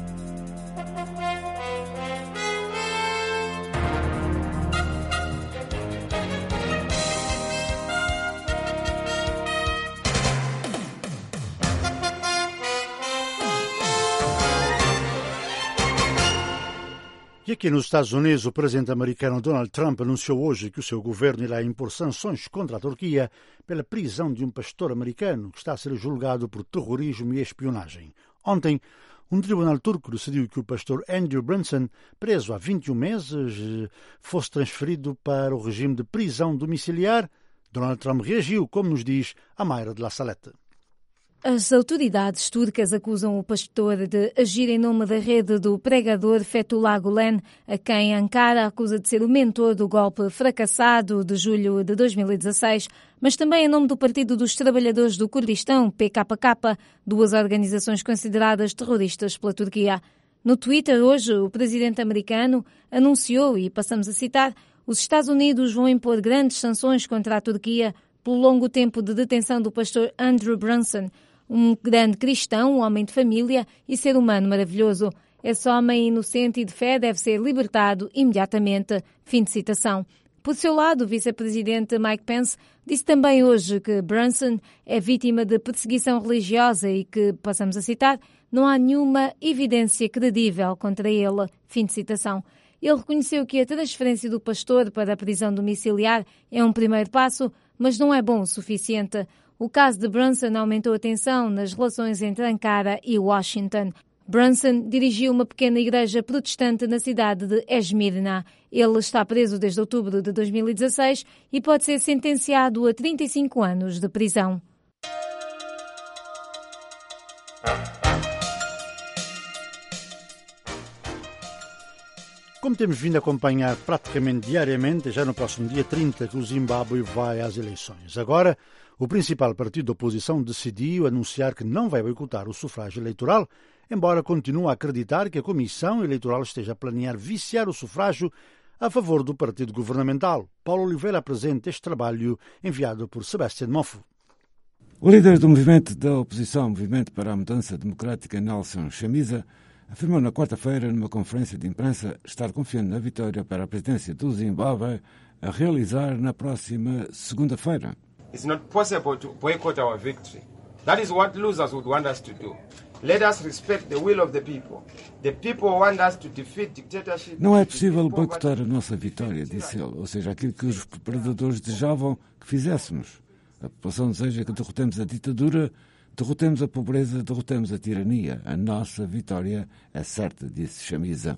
E aqui nos Estados Unidos, o presidente americano Donald Trump anunciou hoje que o seu governo irá impor sanções contra a Turquia pela prisão de um pastor americano que está a ser julgado por terrorismo e espionagem. Ontem, um tribunal turco decidiu que o pastor Andrew Brunson, preso há 21 meses, fosse transferido para o regime de prisão domiciliar. Donald Trump reagiu, como nos diz a Mayra de La Salette. As autoridades turcas acusam o pastor de agir em nome da rede do pregador Fethullah Gulen, a quem Ankara acusa de ser o mentor do golpe fracassado de julho de 2016, mas também em nome do Partido dos Trabalhadores do Kurdistão, PKK, duas organizações consideradas terroristas pela Turquia. No Twitter, hoje, o presidente americano anunciou, e passamos a citar, os Estados Unidos vão impor grandes sanções contra a Turquia pelo longo tempo de detenção do pastor Andrew Brunson, um grande cristão, um homem de família e ser humano maravilhoso. Esse homem inocente e de fé deve ser libertado imediatamente. Fim de citação. Por seu lado, o vice-presidente Mike Pence disse também hoje que Brunson é vítima de perseguição religiosa e que, passamos a citar, não há nenhuma evidência credível contra ele. Fim de citação. Ele reconheceu que a transferência do pastor para a prisão domiciliar é um primeiro passo, mas não é bom o suficiente. O caso de Brunson aumentou a tensão nas relações entre Ankara e Washington. Brunson dirigiu uma pequena igreja protestante na cidade de Esmirna. Ele está preso desde outubro de 2016 e pode ser sentenciado a 35 anos de prisão. Como temos vindo a acompanhar praticamente diariamente, já no próximo dia 30 que o Zimbábue vai às eleições. Agora, o principal partido da oposição decidiu anunciar que não vai boicotar o sufrágio eleitoral, embora continue a acreditar que a Comissão Eleitoral esteja a planear viciar o sufrágio a favor do partido governamental. Paulo Oliveira apresenta este trabalho enviado por Sebastião Mofo. O líder do movimento da oposição, Movimento para a Mudança Democrática, Nelson Chamisa, afirmou na quarta-feira, numa conferência de imprensa, estar confiante na vitória para a presidência do Zimbábue a realizar na próxima segunda-feira. It's not possible to boycott our victory. That is what losers would want us to do. Let us respect the will of the people. The people want us to defeat dictatorship. Não é possível boicotar a nossa vitória, disse ele, ou seja, aquilo que os perdedores desejavam que fizéssemos. A população deseja que derrotemos a ditadura, derrotemos a pobreza, derrotemos a tirania. A nossa vitória é certa, disse Chamisa.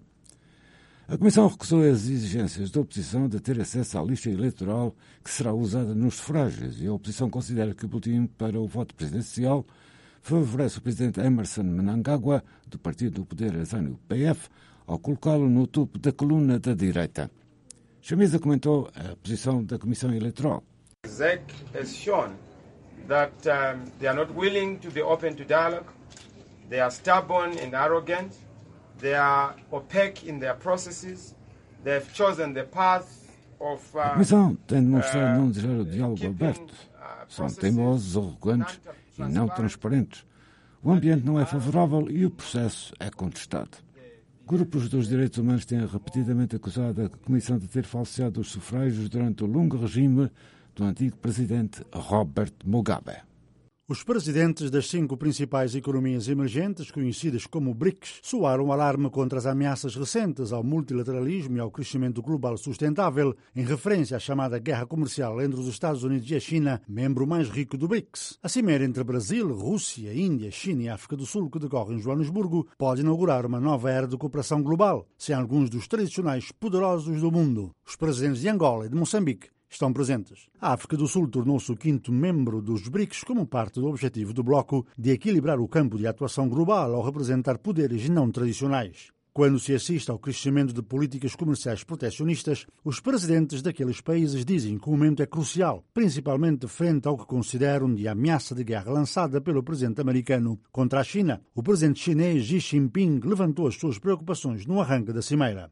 A Comissão recusou as exigências da oposição de ter acesso à lista eleitoral que será usada nos sufrágios e a oposição considera que o boletim para o voto presidencial favorece o presidente Emerson Mnangagwa, do Partido do Poder ZANU-PF, ao colocá-lo no topo da coluna da direita. Chamisa comentou a posição da Comissão Eleitoral. ZEC has shown that they are not willing to be open to dialogue. They are stubborn and arrogant. They are opaque in their processes. They have chosen the path of a Comissão tem demonstrado não desejar o diálogo aberto. São teimosos, arrogantes e não transparentes. O ambiente não é favorável e o processo é contestado. Grupos dos direitos humanos têm repetidamente acusado a Comissão de ter falseado os sufrágios durante o longo regime do antigo presidente Robert Mugabe. Os presidentes das 5 principais economias emergentes, conhecidas como BRICS, soaram alarme contra as ameaças recentes ao multilateralismo e ao crescimento global sustentável, em referência à chamada guerra comercial entre os Estados Unidos e a China, membro mais rico do BRICS. A cimeira entre Brasil, Rússia, Índia, China e África do Sul, que decorre em Joanesburgo, pode inaugurar uma nova era de cooperação global, sem alguns dos tradicionais poderosos do mundo. Os presidentes de Angola e de Moçambique estão presentes. A África do Sul tornou-se o 5º membro dos BRICS como parte do objetivo do bloco de equilibrar o campo de atuação global ao representar poderes não tradicionais. Quando se assiste ao crescimento de políticas comerciais protecionistas, os presidentes daqueles países dizem que o momento é crucial, principalmente frente ao que consideram de ameaça de guerra lançada pelo presidente americano contra a China. O presidente chinês Xi Jinping levantou as suas preocupações no arranque da cimeira.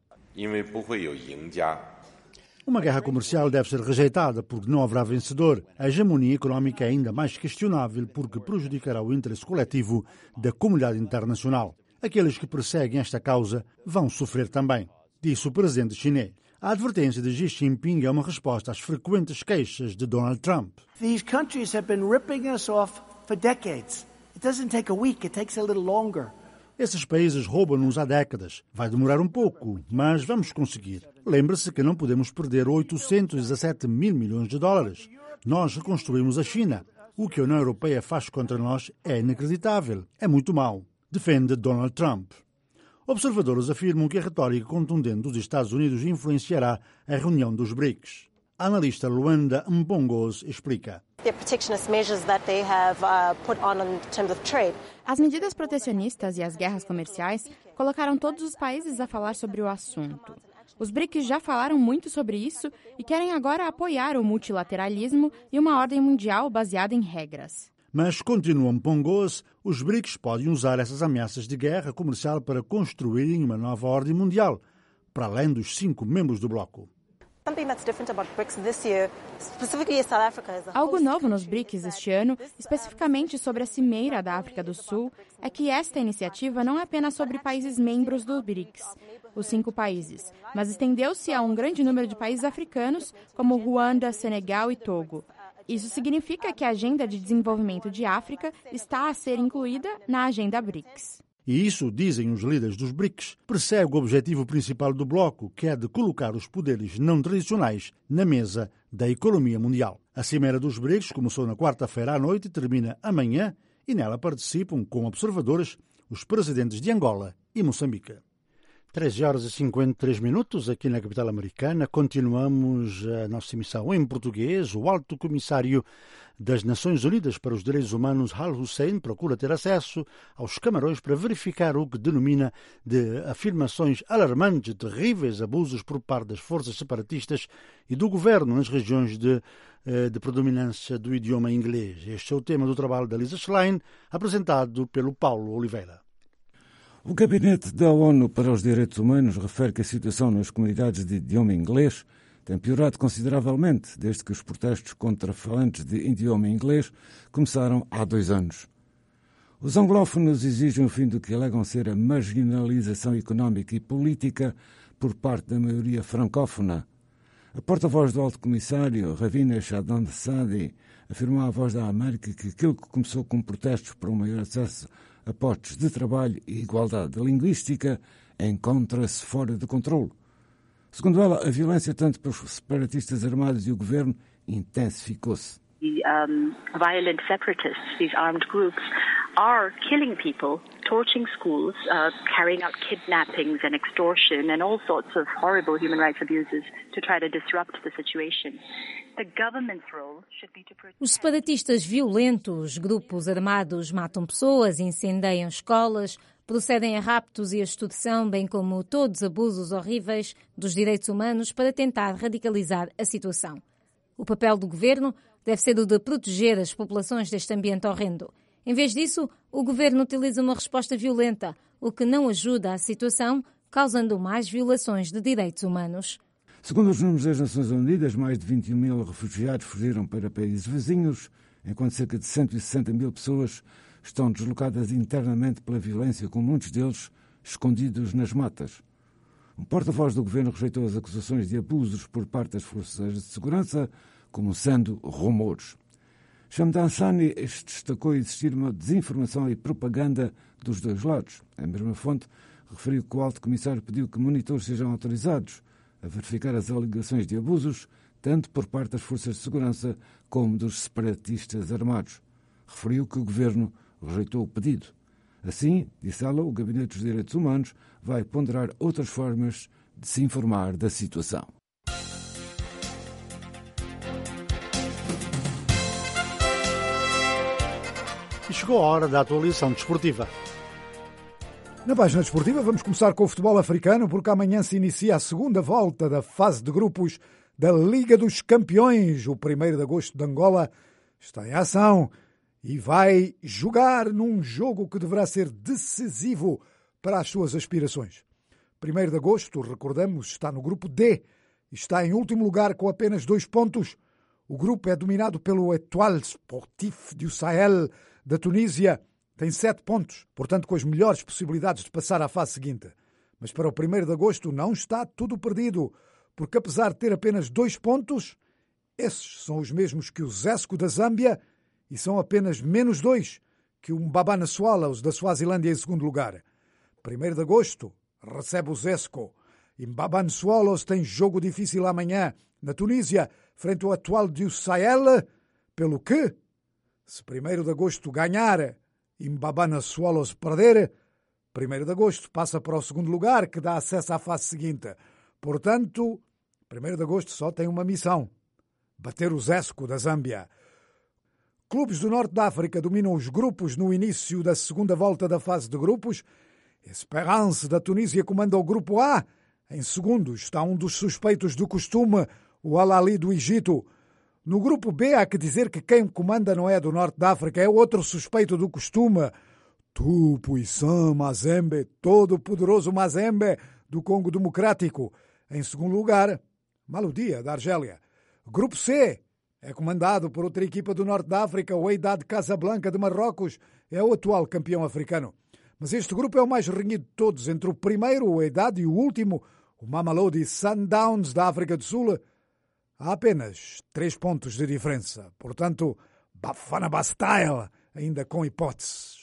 Uma guerra comercial deve ser rejeitada porque não haverá vencedor. A hegemonia económica é ainda mais questionável porque prejudicará o interesse coletivo da comunidade internacional. Aqueles que perseguem esta causa vão sofrer também, disse o presidente chinês. A advertência de Xi Jinping é uma resposta às frequentes queixas de Donald Trump. These countries have been ripping us off for decades. It doesn't take a week, it takes a little longer. Esses países roubam-nos há décadas. Vai demorar um pouco, mas vamos conseguir. Lembre-se que não podemos perder 817 mil milhões de dólares. Nós reconstruímos a China. O que a União Europeia faz contra nós é inacreditável. É muito mau. Defende Donald Trump. Observadores afirmam que a retórica contundente dos Estados Unidos influenciará a reunião dos BRICS. A analista Luanda Mpongos explica. As medidas protecionistas e as guerras comerciais colocaram todos os países a falar sobre o assunto. Os BRICS já falaram muito sobre isso e querem agora apoiar o multilateralismo e uma ordem mundial baseada em regras. Mas, continua Mpongos, os BRICS podem usar essas ameaças de guerra comercial para construírem uma nova ordem mundial, para além dos 5 membros do bloco. Algo novo nos BRICS este ano, especificamente sobre a Cimeira da África do Sul, é que esta iniciativa não é apenas sobre países membros do BRICS, os 5 países, mas estendeu-se a um grande número de países africanos, como Ruanda, Senegal e Togo. Isso significa que a Agenda de Desenvolvimento de África está a ser incluída na Agenda BRICS. E isso, dizem os líderes dos BRICS, persegue o objetivo principal do bloco, que é de colocar os poderes não tradicionais na mesa da economia mundial. A Cimeira dos BRICS começou na quarta-feira à noite e termina amanhã, e nela participam, como observadores, os presidentes de Angola e Moçambique. 13h53 aqui na capital americana. Continuamos a nossa emissão em português. O Alto Comissário das Nações Unidas para os Direitos Humanos, Al Hussein, procura ter acesso aos Camarões para verificar o que denomina de afirmações alarmantes de terríveis abusos por parte das forças separatistas e do governo nas regiões de predominância do idioma inglês. Este é o tema do trabalho da Lisa Schlein, apresentado pelo Paulo Oliveira. O Gabinete da ONU para os Direitos Humanos refere que a situação nas comunidades de idioma inglês tem piorado consideravelmente desde que os protestos contra falantes de idioma inglês começaram há 2 anos. Os anglófonos exigem o fim do que alegam ser a marginalização económica e política por parte da maioria francófona. A porta-voz do Alto Comissário, Ravina Shahdandsadi, afirmou à Voz da América que aquilo que começou com protestos para um maior acesso a postos de trabalho e igualdade linguística encontra-se fora de controle. Segundo ela, a violência tanto pelos separatistas armados e o governo intensificou-se. The violent separatists, these armed groups, are killing people, torching schools, carrying out kidnappings and extortion and all sorts of horrible human rights abuses to try to disrupt the situation. The government's role should be to protect... Os separatistas violentos, grupos armados, matam pessoas, incendeiam escolas, procedem a raptos e a extorsão, bem como todos abusos horríveis dos direitos humanos para tentar radicalizar a situação. O papel do governo deve ser o de proteger as populações deste ambiente horrendo. Em vez disso, o governo utiliza uma resposta violenta, o que não ajuda a situação, causando mais violações de direitos humanos. Segundo os números das Nações Unidas, mais de 21 mil refugiados fugiram para países vizinhos, enquanto cerca de 160 mil pessoas estão deslocadas internamente pela violência, com muitos deles escondidos nas matas. Um porta-voz do governo rejeitou as acusações de abusos por parte das forças de segurança como sendo rumores. Shamdasani destacou existir uma desinformação e propaganda dos dois lados. A mesma fonte referiu que o Alto Comissário pediu que monitores sejam autorizados a verificar as alegações de abusos, tanto por parte das forças de segurança como dos separatistas armados. Referiu que o governo rejeitou o pedido. Assim, disse ela, o Gabinete dos Direitos Humanos vai ponderar outras formas de se informar da situação. E chegou a hora da atualização desportiva. Na página desportiva vamos começar com o futebol africano, porque amanhã se inicia a segunda volta da fase de grupos da Liga dos Campeões. O 1º de agosto de Angola está em ação e vai jogar num jogo que deverá ser decisivo para as suas aspirações. 1º de agosto, recordamos, está no grupo D e está em último lugar com apenas 2 pontos. O grupo é dominado pelo Étoile Sportif du Sahel da Tunísia, tem 7 pontos, portanto com as melhores possibilidades de passar à fase seguinte. Mas para o 1º de agosto não está tudo perdido, porque apesar de ter apenas 2 pontos, esses são os mesmos que o Zesco da Zâmbia e são apenas menos 2 que o Mbabane Swallows da Suazilândia em segundo lugar. 1º de agosto recebe o Zesco e Mbabane Swallows tem jogo difícil amanhã na Tunísia, frente ao Étoile du Sahel, pelo que, se 1º de agosto ganhar e Mbabane Swallows perder, 1º de agosto passa para o segundo lugar, que dá acesso à fase seguinte. Portanto, 1º de agosto só tem uma missão: bater o Zesco da Zâmbia. Clubes do Norte da África dominam os grupos no início da segunda volta da fase de grupos. Esperance da Tunísia comanda o grupo A. Em segundo está um dos suspeitos do costume, o Al Ahly do Egito. No grupo B há que dizer que quem comanda não é do Norte da África, é outro suspeito do costume. Tupuisan Mazembe, todo-poderoso Mazembe do Congo Democrático. Em segundo lugar, Maloudia da Argélia. Grupo C é comandado por outra equipa do Norte da África, o Wydad Casablanca de Marrocos, é o atual campeão africano. Mas este grupo é o mais renhido de todos, entre o primeiro, o Wydad, e o último, o Mamelodi Sundowns da África do Sul. Há apenas 3 pontos de diferença. Portanto, Bafana Bastille ainda com hipóteses.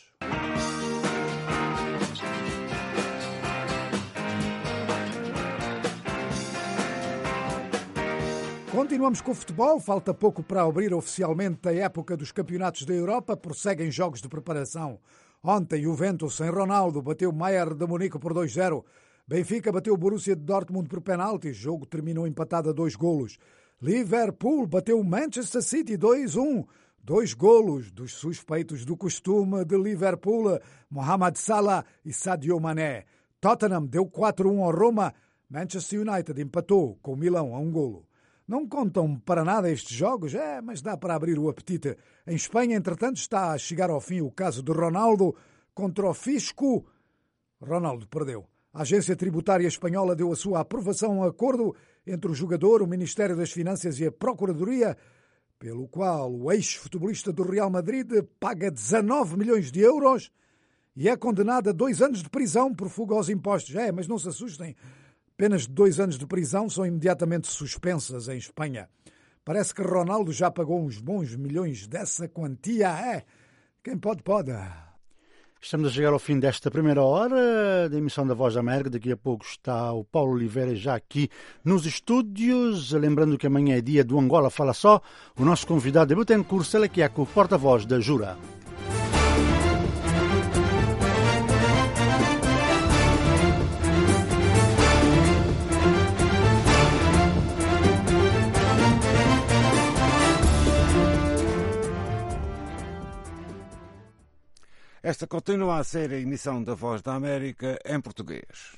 Continuamos com o futebol. Falta pouco para abrir oficialmente a época dos campeonatos da Europa. Prosseguem jogos de preparação. Ontem, Juventus, sem Ronaldo, bateu o Bayern de Munique por 2-0. Benfica bateu o Borussia de Dortmund por penalti. O jogo terminou empatado a 2 golos. Liverpool bateu o Manchester City 2-1. 2 golos dos suspeitos do costume de Liverpool, Mohamed Salah e Sadio Mané. Tottenham deu 4-1 ao Roma. Manchester United empatou com o Milão a 1 golo. Não contam para nada estes jogos, mas dá para abrir o apetite. Em Espanha, entretanto, está a chegar ao fim o caso de Ronaldo contra o Fisco. Ronaldo perdeu. A Agência Tributária Espanhola deu a sua aprovação a um acordo entre o jogador, o Ministério das Finanças e a Procuradoria, pelo qual o ex-futebolista do Real Madrid paga 19 milhões de euros e é condenado a 2 anos de prisão por fuga aos impostos. Mas não se assustem, Penas de 2 anos de prisão são imediatamente suspensas em Espanha. Parece que Ronaldo já pagou uns bons milhões dessa quantia. Quem pode, pode. Estamos a chegar ao fim desta primeira hora da emissão da Voz da América. Daqui a pouco está o Paulo Oliveira já aqui nos estúdios. Lembrando que amanhã é dia do Angola Fala Só. O nosso convidado é Betancourt Selequiaco, porta-voz da Jura. Esta continua a ser a emissão da Voz da América em português.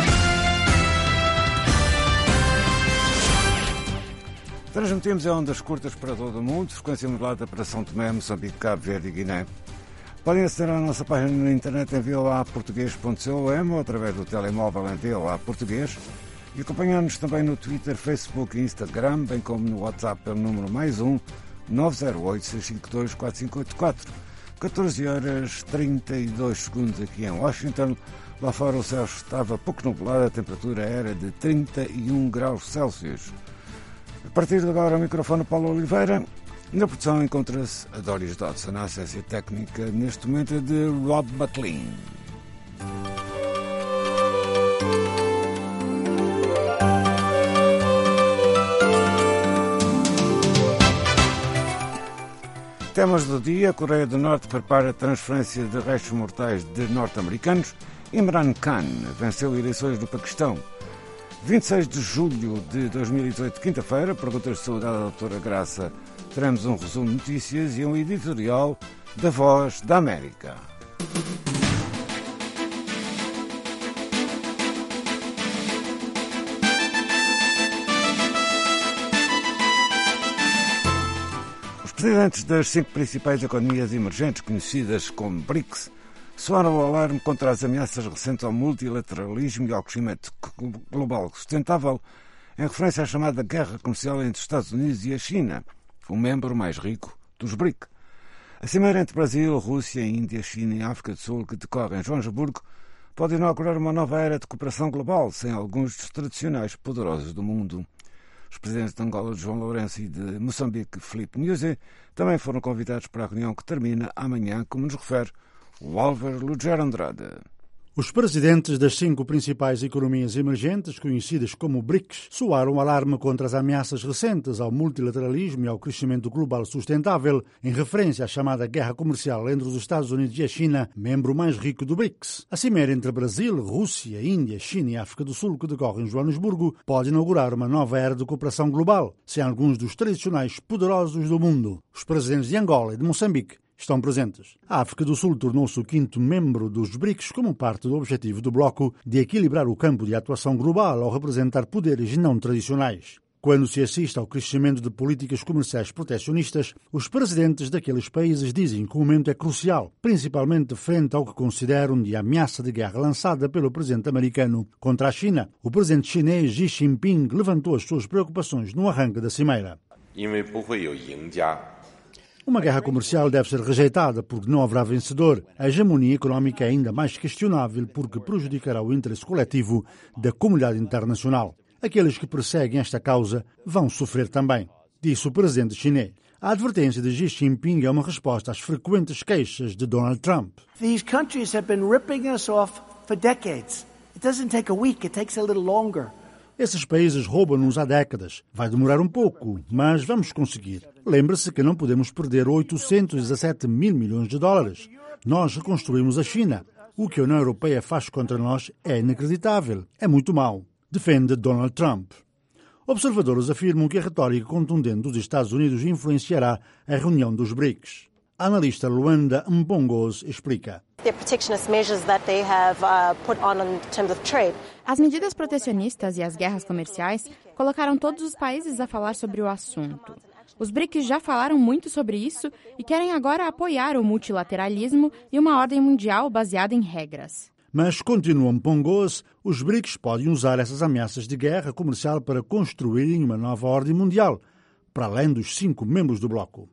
Transmitimos em ondas curtas para todo o mundo, frequência modulada para São Tomé, Moçambique, Cabo Verde e Guiné. Podem aceder à nossa página na internet em voaportuguês.com ou através do telemóvel em VOA Português e acompanhar-nos também no Twitter, Facebook e Instagram, bem como no WhatsApp pelo número +1 908 652 4584. 14 horas 32 segundos aqui em Washington. Lá fora o céu estava pouco nublado, a temperatura era de 31 graus Celsius. A partir de agora, o microfone Paulo Oliveira. Na produção encontra-se a Doris Dodson. A assistência técnica neste momento é de Rob McLean. Temas do dia: a Coreia do Norte prepara a transferência de restos mortais de norte-americanos. Imran Khan venceu eleições no Paquistão. 26 de julho de 2018, quinta-feira, perguntas de saúde à doutora Graça. Teremos um resumo de notícias e um editorial da Voz da América. Os presidentes das 5 principais economias emergentes, conhecidas como BRICS, soaram o alarme contra as ameaças recentes ao multilateralismo e ao crescimento global sustentável, em referência à chamada guerra comercial entre os Estados Unidos e a China, o membro mais rico dos BRIC. A cimeira entre Brasil, Rússia, Índia, China e África do Sul, que decorre em Joanesburgo, pode inaugurar uma nova era de cooperação global, sem alguns dos tradicionais poderosos do mundo. Os presidentes de Angola, João Lourenço, e de Moçambique, Filipe Nyusi, também foram convidados para a reunião que termina amanhã, como nos refere o Álvaro Lugero Andrade. Os presidentes das 5 principais economias emergentes, conhecidas como BRICS, soaram alarme contra as ameaças recentes ao multilateralismo e ao crescimento global sustentável, em referência à chamada guerra comercial entre os Estados Unidos e a China, membro mais rico do BRICS. A cimeira entre Brasil, Rússia, Índia, China e África do Sul, que decorre em Joanesburgo, pode inaugurar uma nova era de cooperação global, sem alguns dos tradicionais poderosos do mundo. Os presidentes de Angola e de Moçambique estão presentes. A África do Sul tornou-se o 5º membro dos BRICS como parte do objetivo do bloco de equilibrar o campo de atuação global ao representar poderes não tradicionais. Quando se assiste ao crescimento de políticas comerciais protecionistas, os presidentes daqueles países dizem que o momento é crucial, principalmente frente ao que consideram de ameaça de guerra lançada pelo presidente americano contra a China. O presidente chinês Xi Jinping levantou as suas preocupações no arranque da cimeira. Uma guerra comercial deve ser rejeitada porque não haverá vencedor. A hegemonia económica é ainda mais questionável porque prejudicará o interesse coletivo da comunidade internacional. Aqueles que perseguem esta causa vão sofrer também, disse o presidente chinês. A advertência de Xi Jinping é uma resposta às frequentes queixas de Donald Trump. These countries have been ripping us off for decades. It doesn't take a week, it takes a little longer. Esses países roubam-nos há décadas. Vai demorar um pouco, mas vamos conseguir. Lembre-se que não podemos perder 817 mil milhões de dólares. Nós reconstruímos a China. O que a União Europeia faz contra nós é inacreditável. É muito mau. Defende Donald Trump. Observadores afirmam que a retórica contundente dos Estados Unidos influenciará a reunião dos BRICS. A analista Luanda Mbongos explica. As medidas protecionistas e as guerras comerciais colocaram todos os países a falar sobre o assunto. Os BRICS já falaram muito sobre isso e querem agora apoiar o multilateralismo e uma ordem mundial baseada em regras. Mas, continua Mbongos, os BRICS podem usar essas ameaças de guerra comercial para construírem uma nova ordem mundial, para além dos 5 membros do bloco.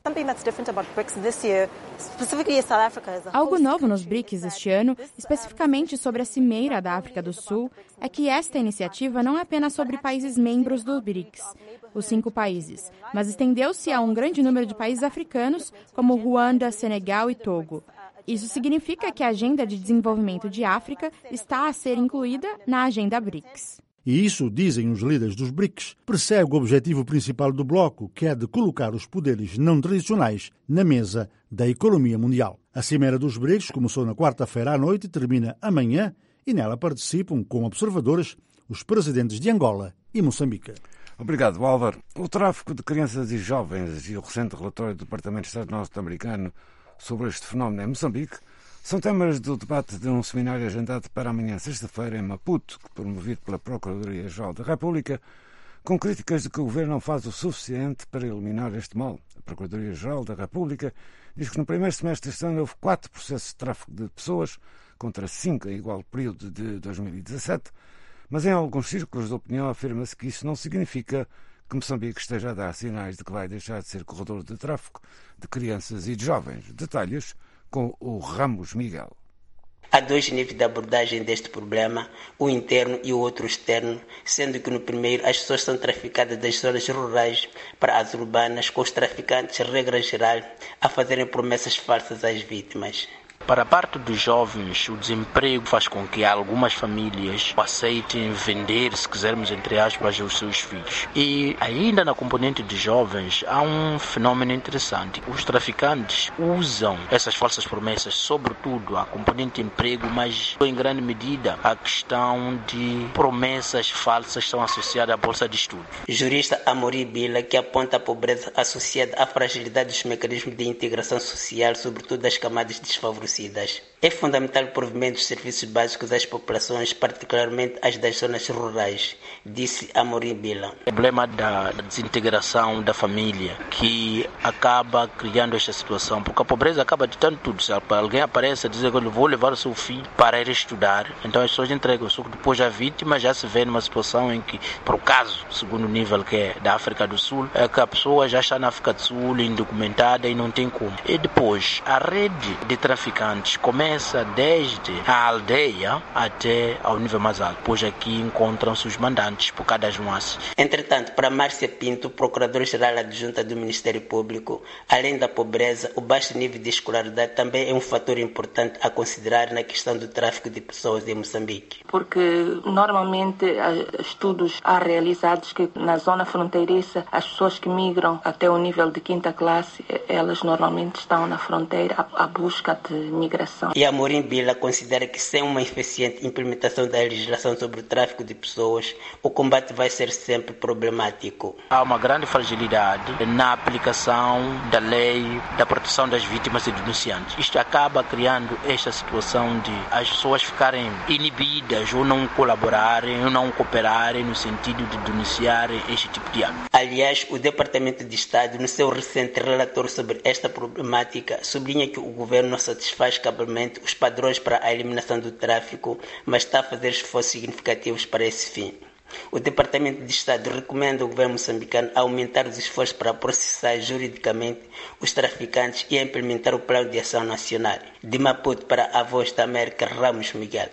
Algo novo nos BRICS este ano, especificamente sobre a Cimeira da África do Sul, é que esta iniciativa não é apenas sobre países membros do BRICS, os 5 países, mas estendeu-se a um grande número de países africanos, como Ruanda, Senegal e Togo. Isso significa que a Agenda de Desenvolvimento de África está a ser incluída na Agenda BRICS. E isso, dizem os líderes dos BRICS, persegue o objetivo principal do bloco, que é de colocar os poderes não tradicionais na mesa da economia mundial. A Cimeira dos BRICS começou na quarta-feira à noite e termina amanhã, e nela participam, como observadores, os presidentes de Angola e Moçambique. Obrigado, Álvaro. O tráfico de crianças e jovens e o recente relatório do Departamento de Estado norte-americano sobre este fenómeno em Moçambique são temas do debate de um seminário agendado para amanhã, sexta-feira, em Maputo, promovido pela Procuradoria-Geral da República, com críticas de que o Governo não faz o suficiente para eliminar este mal. A Procuradoria-Geral da República diz que no primeiro semestre deste ano houve 4 processos de tráfico de pessoas, contra 5 em igual período de 2017, mas em alguns círculos de opinião afirma-se que isso não significa que Moçambique esteja a dar sinais de que vai deixar de ser corredor de tráfico de crianças e de jovens. Detalhes com o Ramos Miguel. Há 2 níveis de abordagem deste problema, o interno e o outro externo, sendo que no primeiro as pessoas são traficadas das zonas rurais para as urbanas, com os traficantes, regra geral, a fazerem promessas falsas às vítimas. Para a parte dos jovens, o desemprego faz com que algumas famílias aceitem vender, se quisermos, entre aspas, os seus filhos. E ainda na componente de jovens, há um fenômeno interessante. Os traficantes usam essas falsas promessas, sobretudo a componente de emprego, mas em grande medida a questão de promessas falsas estão associadas à bolsa de estudos. Jurista Amorim Bila, que aponta a pobreza associada à fragilidade dos mecanismos de integração social, sobretudo das camadas desfavorecidas. É fundamental o provimento dos serviços básicos às populações, particularmente as das zonas rurais, disse Amorim Bila. O problema da desintegração da família, que acaba criando esta situação, porque a pobreza acaba ditando tudo. Se alguém aparece a dizer que eu vou levar o seu filho para ir estudar, então as pessoas entregam. Só que depois a vítima já se vê numa situação em que, por caso, segundo nível que é da África do Sul, é que a pessoa já está na África do Sul, indocumentada e não tem como. E depois, a rede de traficantes começa desde a aldeia até ao nível mais alto, pois aqui encontram-se os mandantes por cada nuance. Entretanto, para Márcia Pinto, Procuradora-Geral Adjunta do Ministério Público, além da pobreza, o baixo nível de escolaridade também é um fator importante a considerar na questão do tráfico de pessoas em Moçambique. Porque normalmente estudos há realizados que na zona fronteiriça as pessoas que migram até o nível de 5ª classe, elas normalmente estão na fronteira à busca de migração. E Amorim Bila considera que sem uma eficiente implementação da legislação sobre o tráfico de pessoas, o combate vai ser sempre problemático. Há uma grande fragilidade na aplicação da lei da proteção das vítimas e denunciantes. Isto acaba criando esta situação de as pessoas ficarem inibidas ou não colaborarem ou não cooperarem no sentido de denunciarem este tipo de ato. Aliás, o Departamento de Estado, no seu recente relatório sobre esta problemática, sublinha que o governo não satisfaz cabalmente os padrões para a eliminação do tráfico, mas está a fazer esforços significativos para esse fim. O Departamento de Estado recomenda ao governo moçambicano aumentar os esforços para processar juridicamente os traficantes e a implementar o Plano de Ação Nacional. De Maputo para a Voz da América, Ramos Miguel.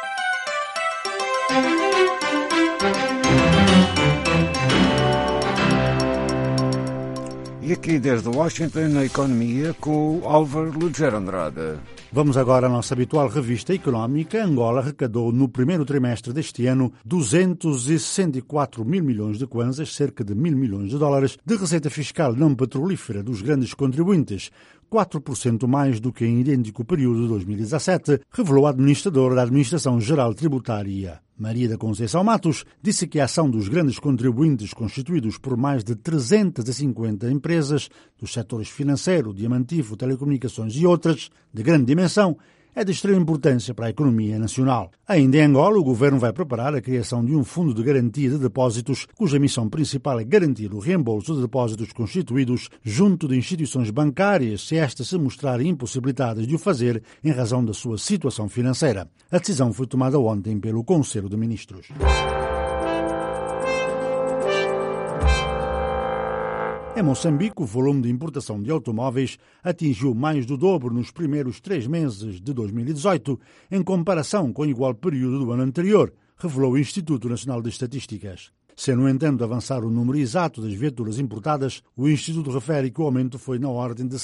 E aqui desde Washington, na economia, com o Álvaro Lugero Andrade. Vamos agora à nossa habitual revista económica. Angola arrecadou no primeiro trimestre deste ano 264 mil milhões de kwanzas, cerca de 1.000 milhões de dólares, de receita fiscal não petrolífera dos grandes contribuintes, 4% mais do que em idêntico período de 2017, revelou a administradora da Administração Geral Tributária. Maria da Conceição Matos disse que a ação dos grandes contribuintes, constituídos por mais de 350 empresas dos setores financeiro, diamantífero, telecomunicações e outras, de grande dimensão, é de extrema importância para a economia nacional. Ainda em Angola, o governo vai preparar a criação de um fundo de garantia de depósitos, cuja missão principal é garantir o reembolso de depósitos constituídos junto de instituições bancárias, se estas se mostrarem impossibilitadas de o fazer em razão da sua situação financeira. A decisão foi tomada ontem pelo Conselho de Ministros. Em Moçambique, o volume de importação de automóveis atingiu mais do dobro nos primeiros 3 meses de 2018, em comparação com o igual período do ano anterior, revelou o Instituto Nacional de Estatísticas. Sem, no entanto, avançar o número exato das viaturas importadas, o Instituto refere que o aumento foi na ordem de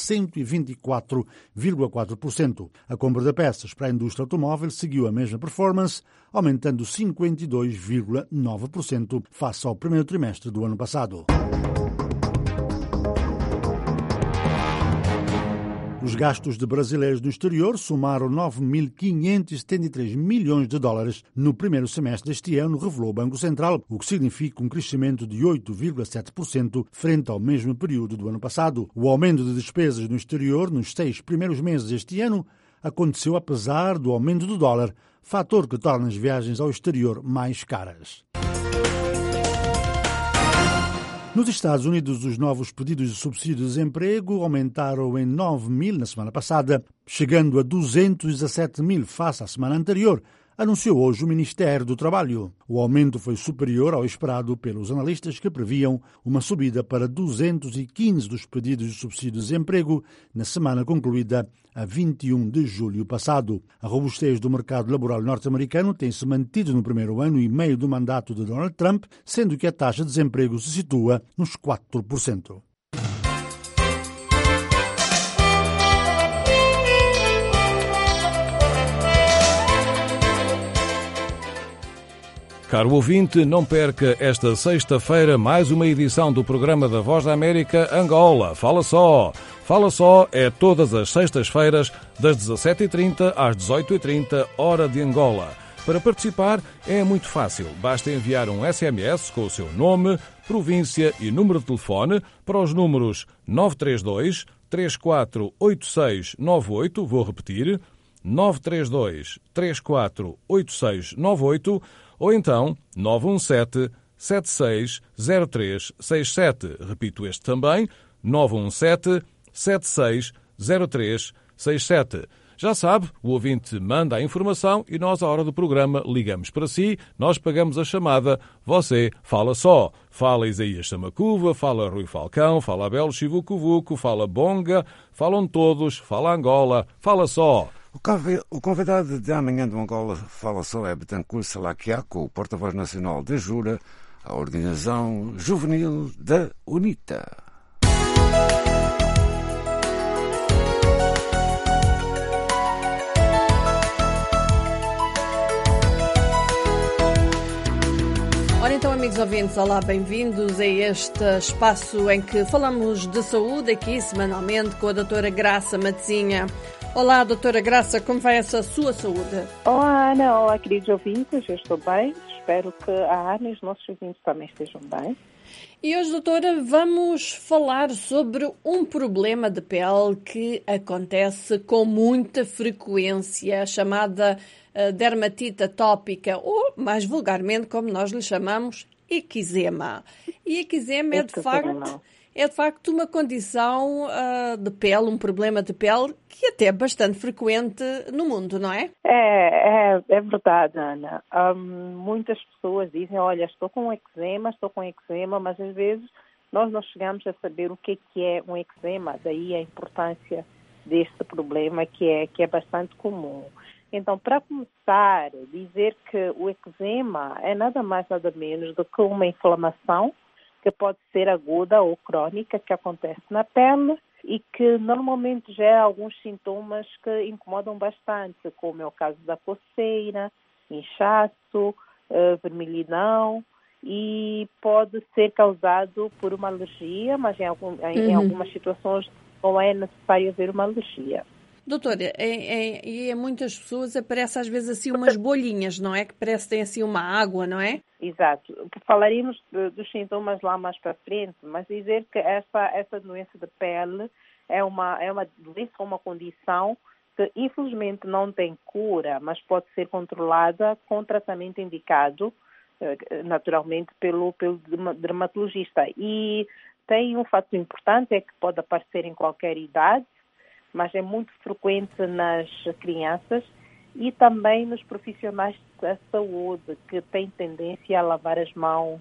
124,4%. A compra de peças para a indústria automóvel seguiu a mesma performance, aumentando 52,9% face ao primeiro trimestre do ano passado. Os gastos de brasileiros no exterior somaram 9.573 milhões de dólares no primeiro semestre deste ano, revelou o Banco Central, o que significa um crescimento de 8,7% frente ao mesmo período do ano passado. O aumento de despesas no exterior nos 6 primeiros meses deste ano aconteceu apesar do aumento do dólar, fator que torna as viagens ao exterior mais caras. Nos Estados Unidos, os novos pedidos de subsídio de desemprego aumentaram em 9.000 na semana passada, chegando a 217.000 face à semana anterior, anunciou hoje o Ministério do Trabalho. O aumento foi superior ao esperado pelos analistas, que previam uma subida para 215 dos pedidos de subsídio de desemprego na semana concluída a 21 de julho passado. A robustez do mercado laboral norte-americano tem-se mantido no primeiro ano e meio do mandato de Donald Trump, sendo que a taxa de desemprego se situa nos 4%. Caro ouvinte, não perca esta sexta-feira mais uma edição do programa da Voz da América Angola. Fala Só! Fala Só é todas as sextas-feiras, das 17h30 às 18h30, hora de Angola. Para participar é muito fácil. Basta enviar um SMS com o seu nome, província e número de telefone para os números 932 348698, vou repetir, 932 348698, ou então 917-760367. Repito este também, 917-760367. Já sabe, o ouvinte manda a informação e nós, à hora do programa, ligamos para si, nós pagamos a chamada, você fala só. Fala Isaías Samacuva, fala Rui Falcão, fala Abel Chivucuvuco, fala Bonga, falam todos, fala Angola, fala só. O convidado de amanhã do Angola Fala Só é Betancourt Salaquiaco, o porta-voz nacional da Jura, a organização juvenil da UNITA. Ora então, amigos ouvintes, olá, bem-vindos a este espaço em que falamos de saúde aqui semanalmente com a doutora Graça Matezinha. Olá, doutora Graça, como vai essa sua saúde? Olá, Ana, olá, queridos ouvintes, eu estou bem, espero que a Ana e os nossos ouvintes também estejam bem. E hoje, doutora, vamos falar sobre um problema de pele que acontece com muita frequência, chamada dermatite atópica, ou, mais vulgarmente, como nós lhe chamamos, eczema. E eczema é de facto uma condição de pele, um problema de pele que até é bastante frequente no mundo, não é? É verdade, Ana. Muitas pessoas dizem, olha, estou com eczema, mas às vezes nós não chegamos a saber o que é um eczema, daí a importância deste problema que é bastante comum. Então, para começar, dizer que o eczema é nada mais nada menos do que uma inflamação que pode ser aguda ou crônica, que acontece na pele e que normalmente gera alguns sintomas que incomodam bastante, como é o caso da coceira, inchaço, vermelhidão, e pode ser causado por uma alergia, mas em algumas situações não é necessário haver uma alergia. Doutora, em muitas pessoas aparece às vezes assim umas bolhinhas, não é? Que parece que tem assim uma água, não é? Exato. Falaremos dos sintomas lá mais para frente, mas dizer que essa doença de pele é uma doença, uma condição que infelizmente não tem cura, mas pode ser controlada com tratamento indicado, naturalmente, pelo dermatologista. E tem um fato importante, é que pode aparecer em qualquer idade, mas é muito frequente nas crianças e também nos profissionais da saúde, que têm tendência a lavar as mãos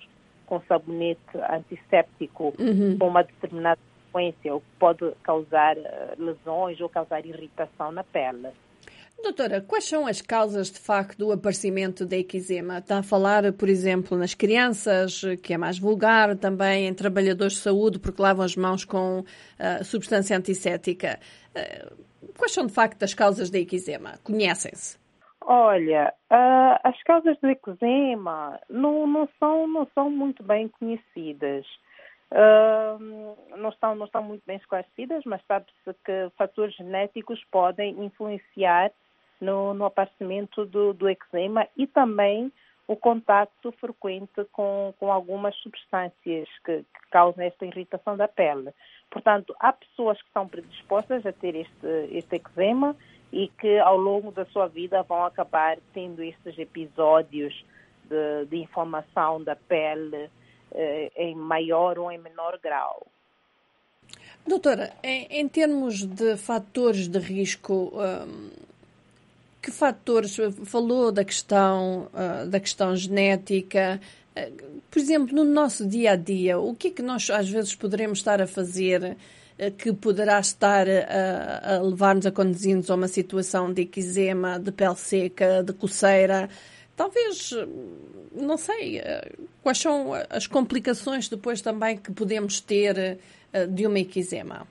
com sabonete antisséptico com uma determinada frequência, o que pode causar lesões ou causar irritação na pele. Doutora, quais são as causas, de facto, do aparecimento da eczema? Está a falar, por exemplo, nas crianças, que é mais vulgar, também em trabalhadores de saúde, porque lavam as mãos com substância antisséptica. Quais são, de facto, as causas da eczema? Conhecem-se? Olha, as causas do eczema não são muito bem conhecidas. Não estão muito bem esclarecidas, mas sabe-se que fatores genéticos podem influenciar no aparecimento do eczema e também o contacto frequente com algumas substâncias que causam esta irritação da pele. Portanto, há pessoas que estão predispostas a ter este eczema e que ao longo da sua vida vão acabar tendo estes episódios de inflamação da pele em maior ou em menor grau. Doutora, em termos de fatores de risco, que fatores, falou da questão genética, por exemplo, no nosso dia-a-dia, o que é que nós às vezes poderemos estar a fazer que poderá estar a levar-nos, a conduzir-nos a uma situação de eczema, de pele seca, de coceira? Talvez, não sei, quais são as complicações depois também que podemos ter de uma eczema?